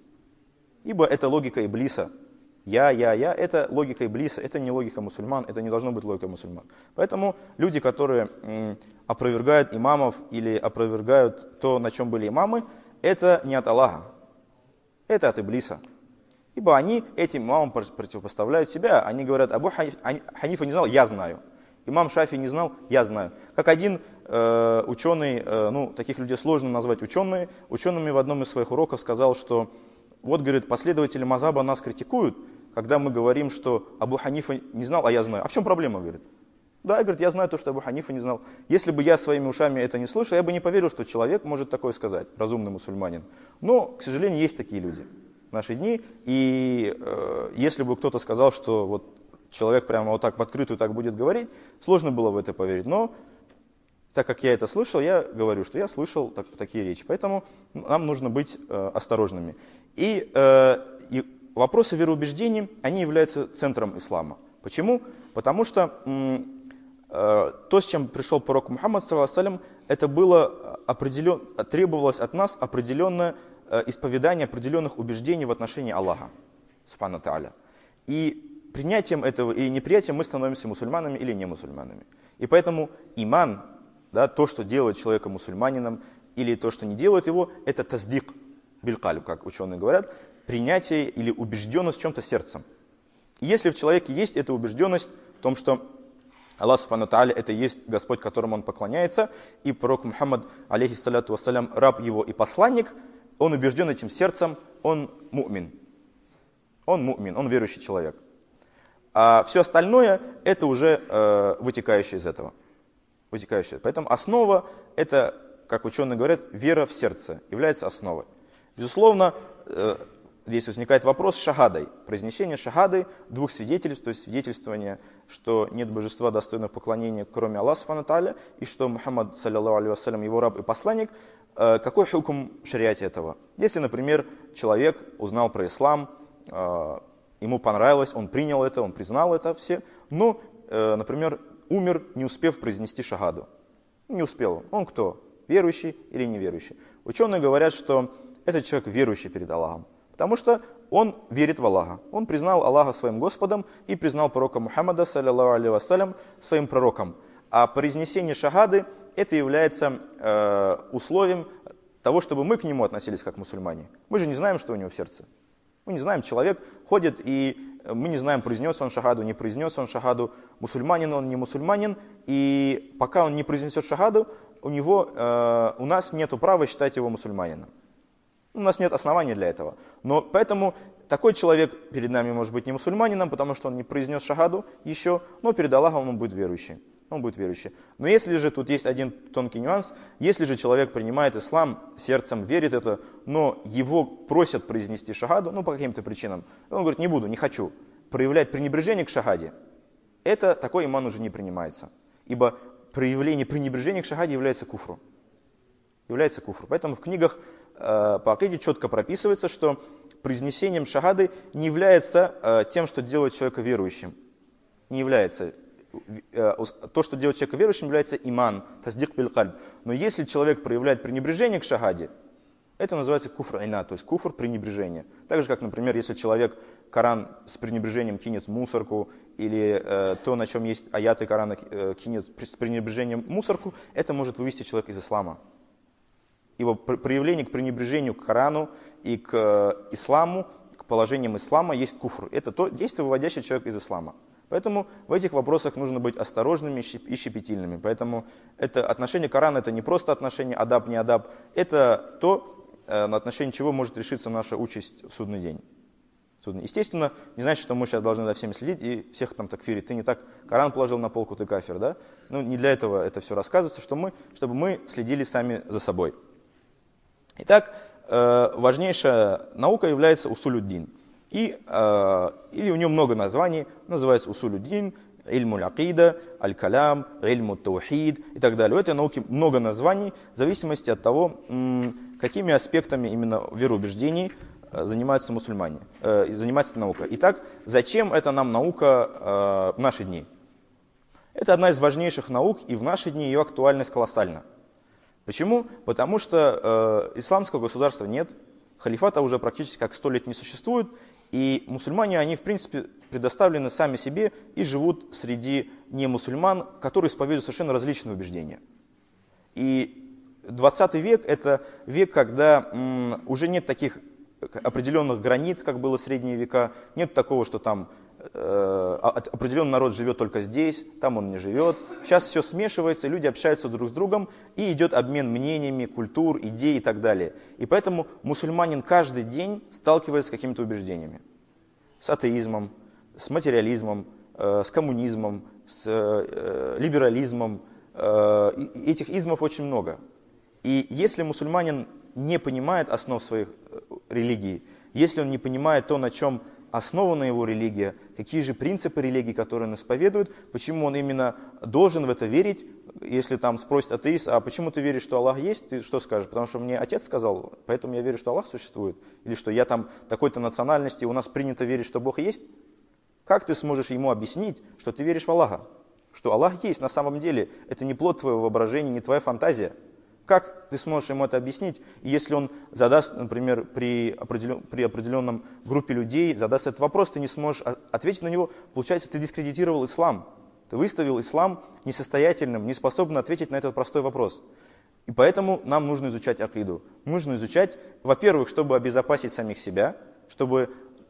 Speaker 1: Ибо это логика иблиса. Я, я, я, это логика иблиса, это не логика мусульман, это не должно быть логикой мусульман. Поэтому люди, которые м, опровергают имамов или опровергают то, на чем были имамы, это не от Аллаха, это от иблиса. Ибо они этим имамам противопоставляют себя, они говорят, Абу Ханифа не знал, я знаю. Имам Шафи не знал, я знаю. Как один э, ученый, э, ну таких людей сложно назвать учеными, учеными в одном из своих уроков сказал, что вот, говорит, последователи мазхаба нас критикуют, когда мы говорим, что Абу Ханифа не знал, а я знаю. А в чем проблема, говорит? Да, говорит, я знаю то, что Абу Ханифа не знал. Если бы я своими ушами это не слышал, я бы не поверил, что человек может такое сказать, разумный мусульманин. Но, к сожалению, есть такие люди в наши дни. И э, если бы кто-то сказал, что вот человек прямо вот так в открытую так будет говорить, сложно было в это поверить. Но так как я это слышал, я говорю, что я слышал так, такие речи. Поэтому нам нужно быть э, осторожными. И, э, и вопросы вероубеждений, они являются центром ислама. Почему? Потому что м, э, то, с чем пришел пророк Мухаммад, саллаллаху алейхи ва саллям, это было определен, требовалось от нас определенное э, исповедание определенных убеждений в отношении Аллаха, субхану тааля. И принятием этого или неприятием мы становимся мусульманами или не мусульманами. И поэтому иман, да, то, что делает человека мусульманином, или то, что не делает его, это таздик биль-кальб, как ученые говорят, принятие или убежденность в чем-то сердцем. И если в человеке есть эта убежденность в том, что Аллах Субхану Тааля это есть Господь, которому он поклоняется, и пророк Мухаммад, алейхиссаляту вассалям, раб его и посланник, он убежден этим сердцем, он му'мин. Он му'мин, он верующий человек. А все остальное это уже э, вытекающее из этого. Вытекающее. Поэтому основа это, как ученые говорят, вера в сердце является основой. Безусловно, здесь возникает вопрос с шахадой. Произнесение шахады, двух свидетельств, то есть свидетельствование, что нет божества достойного поклонения, кроме Аллаха Субхану тааля, и что Мухаммад, саллаллаху алейхи ва саллям, его раб и посланник. Какой хукм в шариате этого? Если, например, человек узнал про ислам, ему понравилось, он принял это, он признал это все, но, например, умер, не успев произнести шахаду. Не успел. Он кто? Верующий или неверующий? Ученые говорят, что этот человек верующий перед Аллахом, потому что он верит в Аллаха. Он признал Аллаха своим Господом и признал пророка Мухаммада, саллаллаху алейхи ва саллям, своим пророком. А произнесение шахады это является э, условием того, чтобы мы к нему относились как мусульмане. Мы же не знаем, что у него в сердце. Мы не знаем, человек ходит, и мы не знаем, произнес он шахаду, не произнес он шахаду, мусульманин он, не мусульманин. И пока он не произнесет шахаду, у, него, э, у нас нет права считать его мусульманином. У нас нет оснований для этого. Но поэтому такой человек перед нами может быть не мусульманином, потому что он не произнес шахаду еще, но перед Аллахом он будет верующий. Он будет верующий. Но если же, тут есть один тонкий нюанс, если же человек принимает ислам, сердцем верит это, но его просят произнести шахаду, ну по каким-то причинам, он говорит, не буду, не хочу, проявлять пренебрежение к шахаде, это такой иман уже не принимается. Ибо проявление пренебрежения к шахаде является куфру. Является куфру. Поэтому в книгах э, по акиде четко прописывается, что произнесением шахады не является э, тем, что делает человека верующим. Не является. То, что делает человека верующим, является иман, таздик биль кальб. Но если человек проявляет пренебрежение к шахаде, это называется куфр айна, то есть куфр пренебрежения. Так же, как, например, если человек Коран с пренебрежением кинет в мусорку, или э, то, на чем есть аяты Корана, э, кинет с пренебрежением в мусорку, это может вывести человека из ислама. Ибо проявление к пренебрежению к Корану и к э, исламу, к положениям ислама есть куфр. Это то действие, выводящее человека из ислама. Поэтому в этих вопросах нужно быть осторожными и щепетильными. Поэтому это отношение к Корану, это не просто отношение адаб, не адаб, это то, на отношении чего может решиться наша участь в судный день. Естественно, не значит, что мы сейчас должны за всеми следить и всех там такфирить. Ты не так Коран положил на полку, ты кафир, да? Ну, не для этого это все рассказывается, что мы, чтобы мы следили сами за собой. Итак, важнейшая наука является усулюддин. И, э, или у него много названий, называется усулюддин, ильмуль акида, аль-калям, ильму таухид и так далее. У этой науки много названий в зависимости от того, м, какими аспектами именно вероубеждений э, занимаются мусульмане, э, занимается наука. Итак, зачем эта нам наука э, в наши дни? Это одна из важнейших наук, и в наши дни ее актуальность колоссальна. Почему? Потому что э, исламского государства нет, халифата уже практически как сто лет не существует, и мусульмане, они в принципе предоставлены сами себе и живут среди немусульман, которые исповедуют совершенно различные убеждения. И двадцатый век – это век, когда м, уже нет таких определенных границ, как было в средние века, нет такого, что там э, определенный народ живет только здесь, там он не живет. Сейчас все смешивается, люди общаются друг с другом, и идет обмен мнениями, культур, идей и так далее. И поэтому мусульманин каждый день сталкивается с какими-то убеждениями. С атеизмом, с материализмом, э, с коммунизмом, с э, либерализмом. Э, этих измов очень много. И если мусульманин не понимает основ своих религий, если он не понимает то, на чем основана его религия, какие же принципы религии, которые он исповедует, почему он именно должен в это верить. Если там спросит атеист, а почему ты веришь, что Аллах есть, ты что скажешь? Потому что мне отец сказал, поэтому я верю, что Аллах существует. Или что я там такой-то национальности, у нас принято верить, что Бог есть. Как ты сможешь ему объяснить, что ты веришь в Аллаха? Что Аллах есть на самом деле, это не плод твоего воображения, не твоя фантазия. Как ты сможешь ему это объяснить? И если он задаст, например, при, определен, при определенном группе людей, задаст этот вопрос, ты не сможешь ответить на него, получается, ты дискредитировал ислам. Ты выставил ислам несостоятельным, неспособным ответить на этот простой вопрос. И поэтому нам нужно изучать акиду. Нужно изучать, во-первых, чтобы обезопасить самих себя, чтобы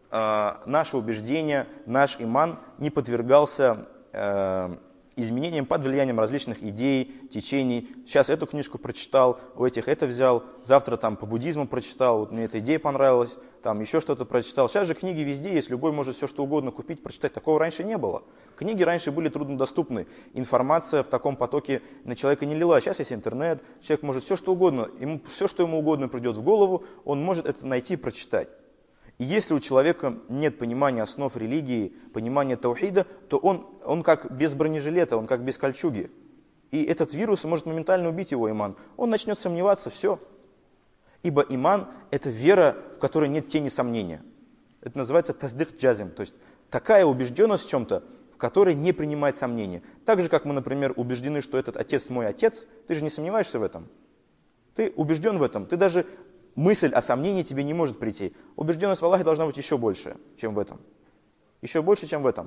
Speaker 1: э, наше убеждение, наш иман не подвергался э, изменениям под влиянием различных идей, течений. Сейчас эту книжку прочитал, у этих это взял, завтра там по буддизму прочитал, вот мне эта идея понравилась, там еще что-то прочитал. Сейчас же книги везде есть, любой может все что угодно купить, прочитать. Такого раньше не было. Книги раньше были труднодоступны, информация в таком потоке на человека не лила. Сейчас есть интернет, человек может все что угодно, ему, все что ему угодно придет в голову, он может это найти и прочитать. И если у человека нет понимания основ религии, понимания таухида, то он, он как без бронежилета, он как без кольчуги. И этот вирус может моментально убить его иман. Он начнет сомневаться, все. Ибо иман – это вера, в которой нет тени сомнения. Это называется таздик джазим, то есть такая убежденность в чем-то, в которой не принимает сомнения. Так же, как мы, например, убеждены, что этот отец мой отец, ты же не сомневаешься в этом. Ты убежден в этом, ты даже... Мысль о сомнении тебе не может прийти. Убежденность в Аллахе должна быть еще больше, чем в этом. Еще больше, чем в этом.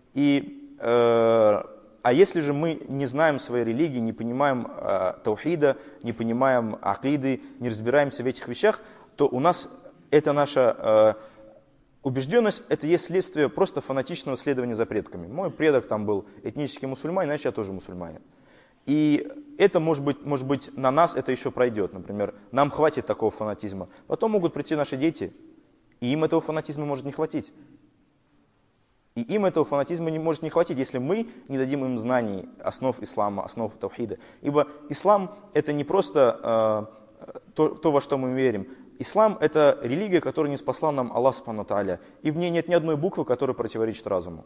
Speaker 1: И, э, а если же мы не знаем своей религии, не понимаем э, таухида, не понимаем акиды, не разбираемся в этих вещах, то у нас это наша э, убежденность, это есть следствие просто фанатичного следования за предками. Мой предок там был этнический мусульманин, значит я тоже мусульманин. И это, может быть, может быть, на нас это еще пройдет. Например, нам хватит такого фанатизма. Потом могут прийти наши дети, И им этого фанатизма может не хватить. И им этого фанатизма не может не хватить, если мы не дадим им знаний основ ислама, основ таухида. Ибо ислам – это не просто э, то, то, во что мы верим. Ислам – это религия, которую не спасла нам Аллах Субхану Тааля. И в ней нет ни одной буквы, которая противоречит разуму.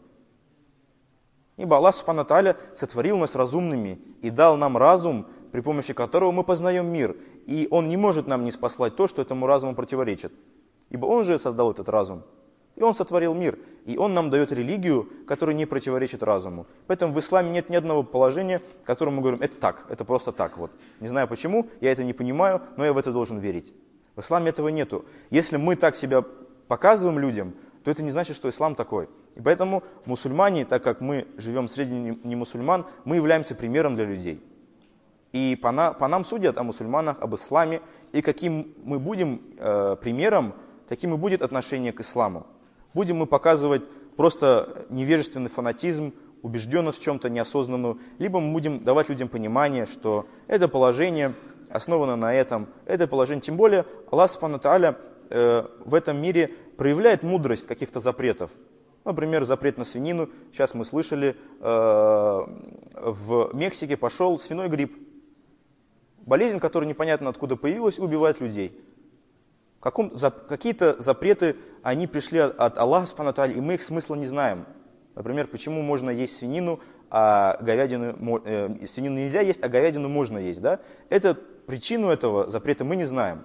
Speaker 1: Ибо Аллах Субхану Тааля сотворил нас разумными и дал нам разум, при помощи которого мы познаем мир. И Он не может нам не спаслать то, что этому разуму противоречит. Ибо Он же создал этот разум. И Он сотворил мир. И Он нам дает религию, которая не противоречит разуму. Поэтому в исламе нет ни одного положения, в котором мы говорим, это так, это просто так. Вот. Не знаю почему, я это не понимаю, но я в это должен верить. В исламе этого нету. Если мы так себя показываем людям, то это не значит, что ислам такой. И поэтому мусульмане, так как мы живем среди не мусульман, мы являемся примером для людей. И по, на, по нам судят о мусульманах, об исламе. И каким мы будем э, примером, таким и будет отношение к исламу. Будем мы показывать просто невежественный фанатизм, убежденность в чем-то неосознанную, либо мы будем давать людям понимание, что это положение основано на этом, это положение. Тем более Аллах Субхану Тааля э, в этом мире проявляет мудрость каких-то запретов. Например, запрет на свинину. Сейчас мы слышали, э, в Мексике пошел свиной грипп. Болезнь, которая непонятно откуда появилась, убивает людей. Каком, за, какие-то запреты, они пришли от, от Аллаха Субхану Тааля, и мы их смысла не знаем. Например, почему можно есть свинину, а говядину, э, свинину нельзя есть, а говядину можно есть. Да? Это, причину этого запрета мы не знаем.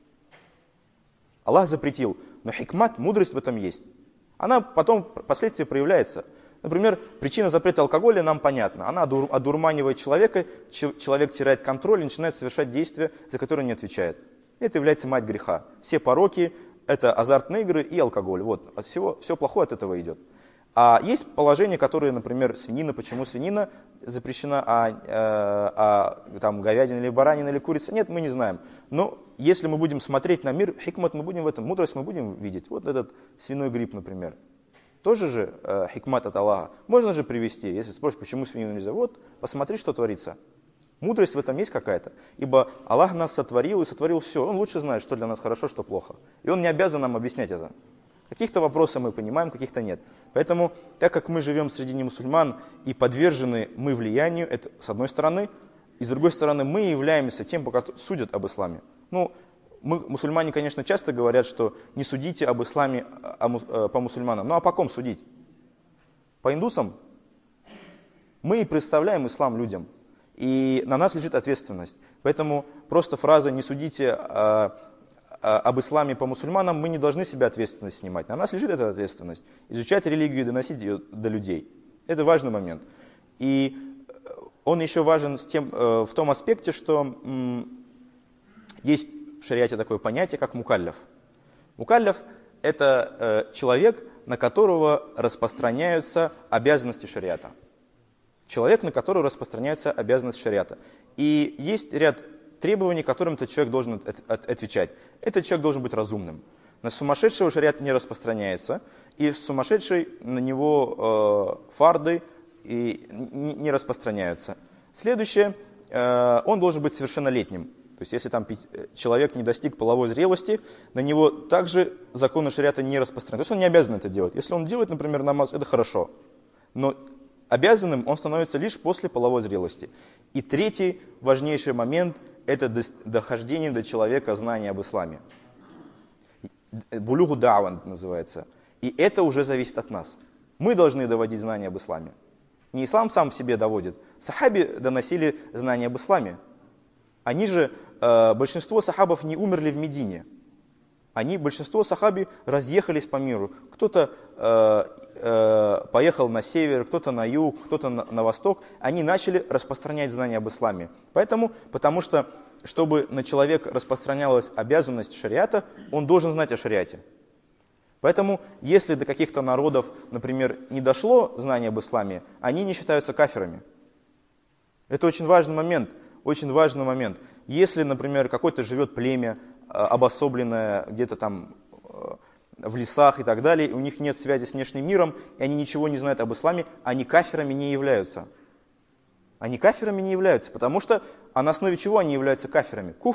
Speaker 1: Аллах запретил, но хикмат, мудрость в этом есть. Она потом, впоследствии проявляется. Например, причина запрета алкоголя нам понятна. Она одурманивает человека, человек теряет контроль и начинает совершать действия, за которые не отвечает. Это является мать греха. Все пороки – это азартные игры и алкоголь. Вот, от всего, все плохое от этого идет. А есть положения, которые, например, свинина. Почему свинина запрещена, а, а, а там, говядина или баранина или курица? Нет, мы не знаем. Но если мы будем смотреть на мир, хикмат мы будем в этом, мудрость мы будем видеть. Вот этот свиной грипп, например. Тоже же э, хикмат от Аллаха. Можно же привести, если спросишь, почему свинину нельзя? Вот, посмотри, что творится. Мудрость в этом есть какая-то. Ибо Аллах нас сотворил и сотворил все. Он лучше знает, что для нас хорошо, что плохо. И Он не обязан нам объяснять это. Каких-то вопросов мы понимаем, каких-то нет. Поэтому, так как мы живем среди немусульман и подвержены мы влиянию, это с одной стороны, и с другой стороны, мы являемся тем, по которому судят об исламе. Ну, мы, мусульмане, конечно, часто говорят, что не судите об исламе а, а, по мусульманам. Ну а по ком судить? По индусам? Мы и представляем ислам людям. И на нас лежит ответственность. Поэтому просто фраза «не судите а, а, об исламе по мусульманам» мы не должны себя ответственность снимать. На нас лежит эта ответственность. Изучать религию и доносить ее до людей. Это важный момент. И он еще важен с тем, в том аспекте, что м, есть в шариате такое понятие, как мукалляф. Мукалляф – это э, человек, на которого распространяются обязанности шариата. Человек, на которого распространяются обязанности шариата. И есть ряд требований, которым этот человек должен от, от, отвечать. Этот человек должен быть разумным. На сумасшедшего шариат не распространяется, и сумасшедший на него э, фарды и не, не распространяются. Следующее, э, он должен быть совершеннолетним. То есть, если там человек не достиг половой зрелости, на него также законы шариата не распространяются. То есть, он не обязан это делать. Если он делает, например, намаз, это хорошо. Но обязанным он становится лишь после половой зрелости. И третий важнейший момент – это дохождение до человека знания об исламе. Булюгу да'ван называется. И это уже зависит от нас. Мы должны доводить знания об исламе. Не ислам сам в себе доводит. Сахаби доносили знания об исламе. Они же, э, большинство сахабов не умерли в Медине. Они, большинство сахаби разъехались по миру. Кто-то э, э, поехал на север, кто-то на юг, кто-то на, на восток. Они начали распространять знания об исламе. Поэтому, потому что, чтобы на человека распространялась обязанность шариата, он должен знать о шариате. Поэтому, если до каких-то народов, например, не дошло знание об исламе, они не считаются кафирами. Это очень важный момент. Очень важный момент. Если, например, какое-то живет племя, обособленное где-то там в лесах и так далее, и у них нет связи с внешним миром, и они ничего не знают об исламе, они кафирами не являются. Они кафирами не являются, потому что, а на основе чего они являются кафирами? Куфр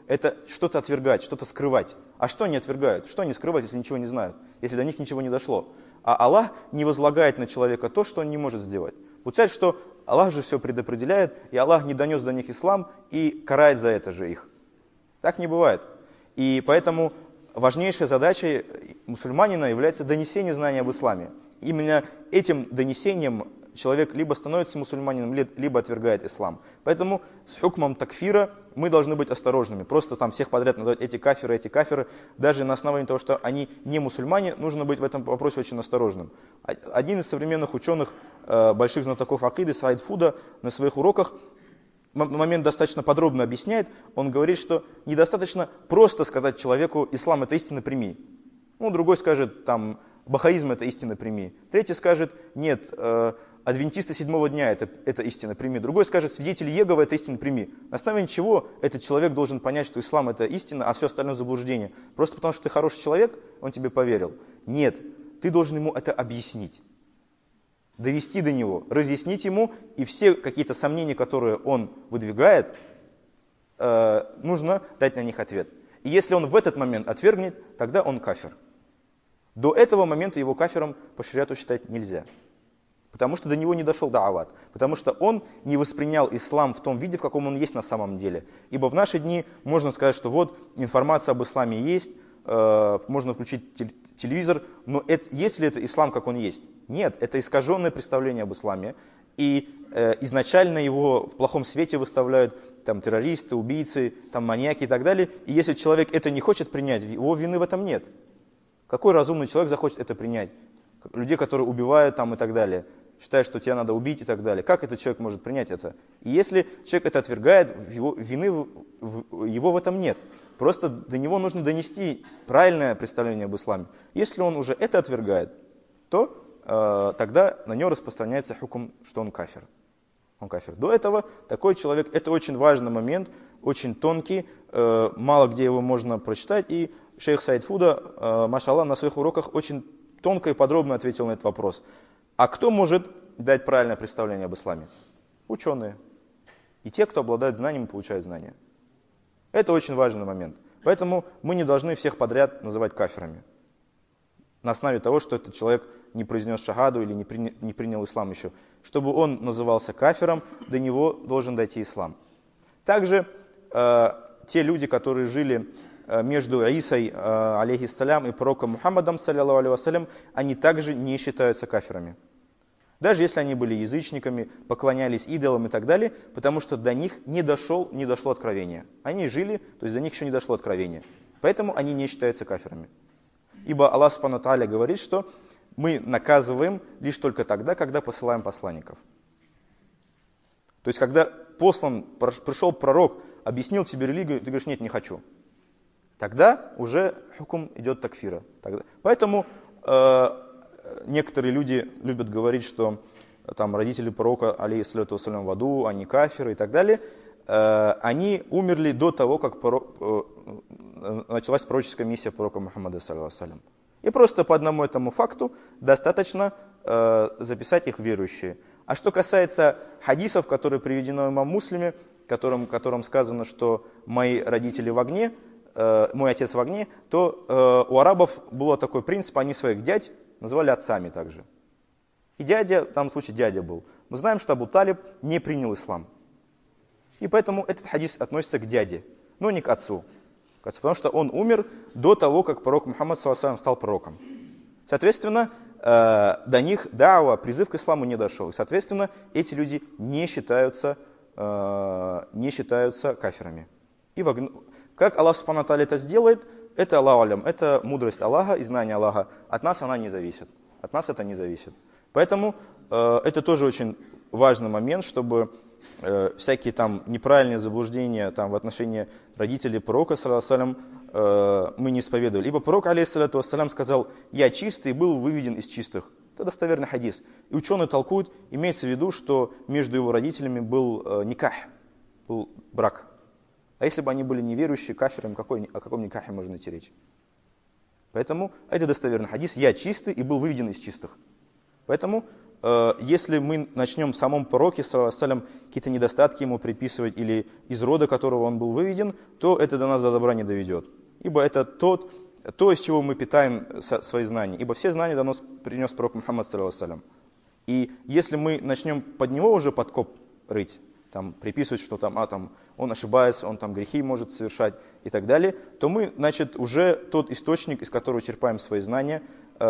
Speaker 1: это что-то отвергать, что-то скрывать. А что они отвергают? Что они скрывают, если ничего не знают, если до них ничего не дошло? А Аллах не возлагает на человека то, что он не может сделать. Получается, что Аллах же все предопределяет, и Аллах не донес до них ислам и карает за это же их. Так не бывает. И поэтому важнейшей задачей мусульманина является донесение знания об исламе. Именно этим донесением человек либо становится мусульманином, либо отвергает ислам. Поэтому с хукмом такфира мы должны быть осторожными. Просто там всех подряд называть эти кафиры, эти кафиры. Даже на основании того, что они не мусульмане, нужно быть в этом вопросе очень осторожным. Один из современных ученых, больших знатоков акиды, Саид Фуда, на своих уроках момент достаточно подробно объясняет. Он говорит, что недостаточно просто сказать человеку: ислам это истина, прими. Ну, другой скажет, там, бахаизм это истина, прими. Третий скажет: нет, э, адвентисты седьмого дня это, это истина, прими. Другой скажет: свидетели Иеговы это истина, прими. На основании чего этот человек должен понять, что ислам это истина, а все остальное заблуждение? Просто потому, что ты хороший человек, он тебе поверил? Нет, ты должен ему это объяснить. Довести до него, разъяснить ему, и все какие-то сомнения, которые он выдвигает, э, нужно дать на них ответ. И если он в этот момент отвергнет, тогда он кафир. До этого момента его кафиром по шариату считать нельзя. Потому что до него не дошел даават. Потому что он не воспринял ислам в том виде, в каком он есть на самом деле. Ибо в наши дни можно сказать, что вот информация об исламе есть, э, можно включить телевизор, но это, есть ли это ислам, как он есть? Нет, это искаженное представление об исламе. И э, изначально его в плохом свете выставляют там, террористы, убийцы, там, маньяки и так далее. И если человек это не хочет принять, его вины в этом нет. Какой разумный человек захочет это принять? Людей, которые убивают там, и так далее, считают, что тебя надо убить и так далее. Как этот человек может принять это? И если человек это отвергает, его, вины в, в, его в этом нет. Просто до него нужно донести правильное представление об исламе. Если он уже это отвергает, то э, тогда на него распространяется хукм, что он кафир. Он кафир. До этого такой человек, это очень важный момент, очень тонкий, э, мало где его можно прочитать. И шейх Саид Фуда, э, машаллах, на своих уроках очень тонко и подробно ответил на этот вопрос. А кто может дать правильное представление об исламе? Ученые. И те, кто обладает знаниями, получают знания. Это очень важный момент. Поэтому мы не должны всех подряд называть кафирами. На основе того, что этот человек не произнес шахаду или не принял, не принял ислам еще. Чтобы он назывался кафиром, до него должен дойти ислам. Также э, те люди, которые жили э, между Исой, э, алейхиссалям, и пророком Мухаммадом, саллиллаху алейхи вассалям, они также не считаются кафирами. Даже если они были язычниками, поклонялись идолам и так далее, потому что до них не, дошел, не дошло откровение. Они жили, то есть до них еще не дошло откровение. Поэтому они не считаются кафирами. Ибо Аллах Субхану ва Тааля говорит, что мы наказываем лишь только тогда, когда посылаем посланников. То есть, когда послан, пришел пророк, объяснил тебе религию, ты говоришь: нет, не хочу. Тогда уже хукм идет такфира. Тогда. Поэтому э, некоторые люди любят говорить, что там, родители пророка, алейхиссалату вассалям, в аду, они кафиры и так далее. Э, они умерли до того, как пророк, э, началась пророческая миссия пророка Мухаммада, саллиллаху алейхи вассалям. И просто по одному этому факту достаточно э, записать их верующие. А что касается хадисов, которые приведены в имам Муслиме, в котором, котором сказано, что мои родители в огне, э, мой отец в огне, то э, у арабов был такой принцип, они своих дядь называли отцами также. И дядя, в данном случае дядя был. Мы знаем, что Абу Талиб не принял ислам. И поэтому этот хадис относится к дяде, но не к отцу. Потому что он умер до того, как пророк Мухаммад саллаллаху алейхи вассалям стал пророком. Соответственно, э, до них дауа, призыв к исламу не дошел. И, соответственно, эти люди не считаются, э, не считаются кафирами. И в... Как Аллах Субхану ва Тааля это сделает, это Аллаху алям, это мудрость Аллаха и знание Аллаха. От нас она не зависит. От нас это не зависит. Поэтому э, это тоже очень важный момент, чтобы э, всякие там неправильные заблуждения там, в отношении родителей пророка, саллаллаху алейхи вассалям, э, мы не исповедовали. Ибо пророк, алейхиссалату вассалям, сказал: я чистый и был выведен из чистых. Это достоверный хадис. И ученые толкуют, имеется в виду, что между его родителями был э, никах, был брак. А если бы они были неверующие, кафирами, какой, о каком никахе можно идти речь? Поэтому это достоверный хадис. Я чистый и был выведен из чистых. Поэтому э, если мы начнем в самом пророке, саллаллаху алейхи ва саллям, какие-то недостатки ему приписывать или из рода которого он был выведен, то это до нас до добра не доведет. Ибо это тот, то, из чего мы питаем свои знания. Ибо все знания давно принес пророк Мухаммад, саллаллаху алейхи ва саллям. И если мы начнем под него уже подкоп рыть, там, приписывать, что там, а, там, он ошибается, он там грехи может совершать и так далее, то мы, значит, уже тот источник, из которого черпаем свои знания,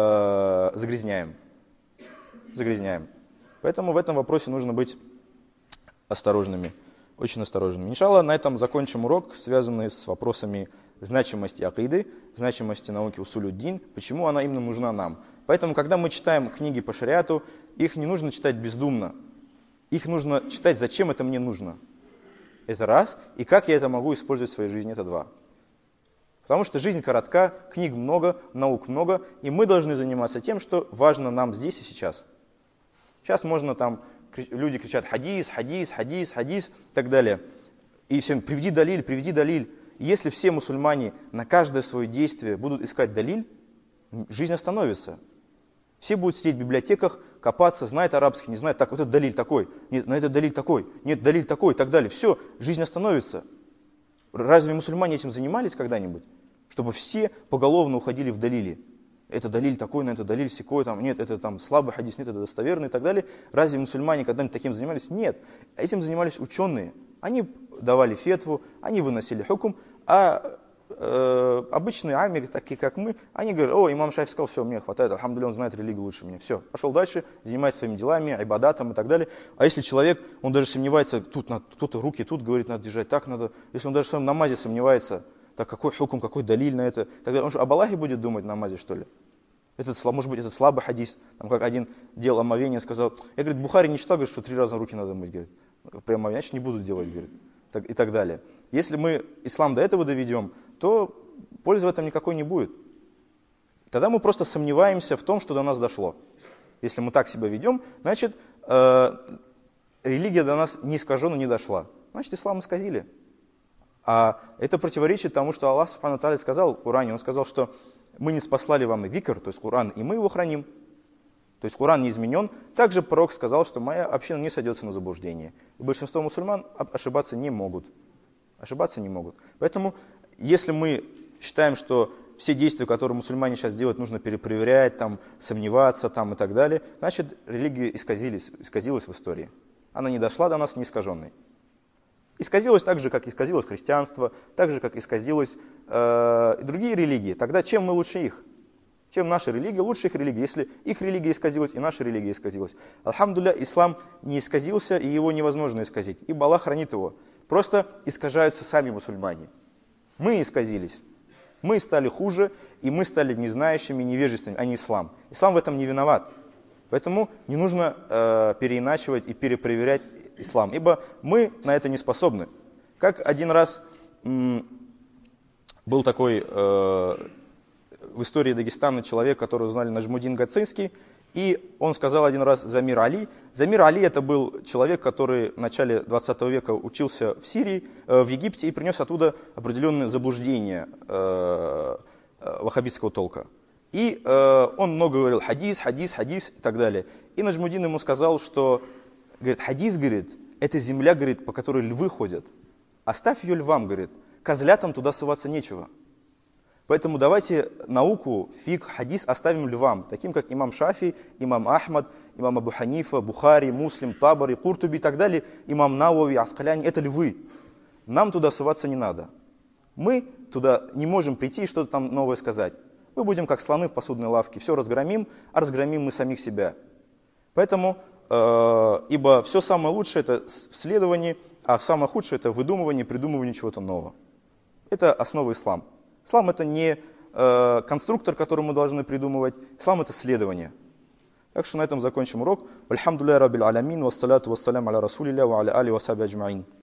Speaker 1: э, загрязняем. Загрязняем. Поэтому в этом вопросе нужно быть осторожными, очень осторожными. Иншаллах, на этом закончим урок, связанный с вопросами значимости акиды, значимости науки усулюддин, почему она именно нужна нам. Поэтому, когда мы читаем книги по шариату, их не нужно читать бездумно. Их нужно читать, зачем это мне нужно. Это раз. И как я это могу использовать в своей жизни, это два. Потому что жизнь коротка, книг много, наук много, и мы должны заниматься тем, что важно нам здесь и сейчас. Сейчас можно там, люди кричат хадис, хадис, хадис, хадис и так далее. И всем приведи далиль, приведи далиль. И если все мусульмане на каждое свое действие будут искать далиль, жизнь остановится. Все будут сидеть в библиотеках, копаться, знает арабский, не знает, так, вот этот далиль такой, нет, на этот далиль такой, нет, далиль такой и так далее. Все, жизнь остановится. Разве мусульмане этим занимались когда-нибудь? Чтобы все поголовно уходили в далили. Это далиль такой, на это далиль сякой, там, нет, это там слабый хадис, нет, это достоверный и так далее. Разве мусульмане когда-нибудь таким занимались? Нет. Этим занимались ученые. Они давали фетву, они выносили хукм, а э, обычные ами, такие как мы, они говорят: о, имам Шафи сказал, все, мне хватает, альхамдулилля, он знает религию лучше меня. Все, пошел дальше, занимается своими делами, айбадатом и так далее. А если человек, он даже сомневается, тут надо, кто-то руки тут говорит, надо держать, так надо, если он даже в своем намазе сомневается, так какой хукм, какой далиль на это, тогда он же об Аллахе будет думать на намазе, что ли? Этот, может быть, это слабый хадис, там, как один делал омовение, сказал, я, говорит, Бухари не читал, говорит, что три раза руки надо мыть, говорит, прямо, значит, не буду делать, говорит, так, и так далее. Если мы ислам до этого доведем, то пользы в этом никакой не будет. Тогда мы просто сомневаемся в том, что до нас дошло. Если мы так себя ведем, значит, э, религия до нас не искаженно не дошла. Значит, ислам исказили. А это противоречит тому, что Аллах Субхану ва Тааля сказал в Коране. Он сказал, что мы не спаслали вам и викр, то есть Коран, и мы его храним. То есть Коран не изменен. Также пророк сказал, что моя община не сойдется на заблуждение. И большинство мусульман ошибаться не могут. Ошибаться не могут. Поэтому, если мы считаем, что все действия, которые мусульмане сейчас делают, нужно перепроверять, там, сомневаться там, и так далее, значит, религия исказилась, исказилась в истории. Она не дошла до нас не искаженной. Исказилось так же, как исказилось христианство, так же, как исказилось э, другие религии. Тогда чем мы лучше их? Чем наша религия лучше их религии, если их религия исказилась и наша религия исказилась? Альхамдулилля, ислам не исказился, и его невозможно исказить, ибо Аллах хранит его. Просто искажаются сами мусульмане. Мы исказились, мы стали хуже, и мы стали незнающими, невежественными, а не ислам. Ислам в этом не виноват. Поэтому не нужно э, переиначивать и перепроверять ислам, ибо мы на это не способны. Как один раз м, был такой э, в истории Дагестана человек, которого знали Наджмудин Гацинский, и он сказал один раз Замир Али. Замир Али это был человек, который в начале двадцатого века учился в Сирии, э, в Египте и принес оттуда определенные заблуждения э, э, ваххабитского толка. И э, он много говорил хадис, хадис, хадис и так далее. И Наджмудин ему сказал, что говорит, хадис, говорит, это земля, говорит, по которой львы ходят. Оставь ее львам, говорит, козлятам туда суваться нечего. Поэтому давайте науку, фикх, хадис оставим львам, таким как имам Шафи, имам Ахмад, имам Абу Ханифа, Бухари, Муслим, Табари, Куртуби и так далее, имам Науави, Аскаляни, это львы. Нам туда суваться не надо. Мы туда не можем прийти и что-то там новое сказать. Мы будем как слоны в посудной лавке, все разгромим, а разгромим мы самих себя. Поэтому, э, ибо все самое лучшее это в следовании, а самое худшее это выдумывание, придумывание чего-то нового. Это основа ислама. Ислам это не э, конструктор, который мы должны придумывать, ислам это следование. Так что на этом закончим урок. Альхамдулилля раббил алямин, вассаляту вассалям аля расулилля, ва аля али ва сахби аджмаин.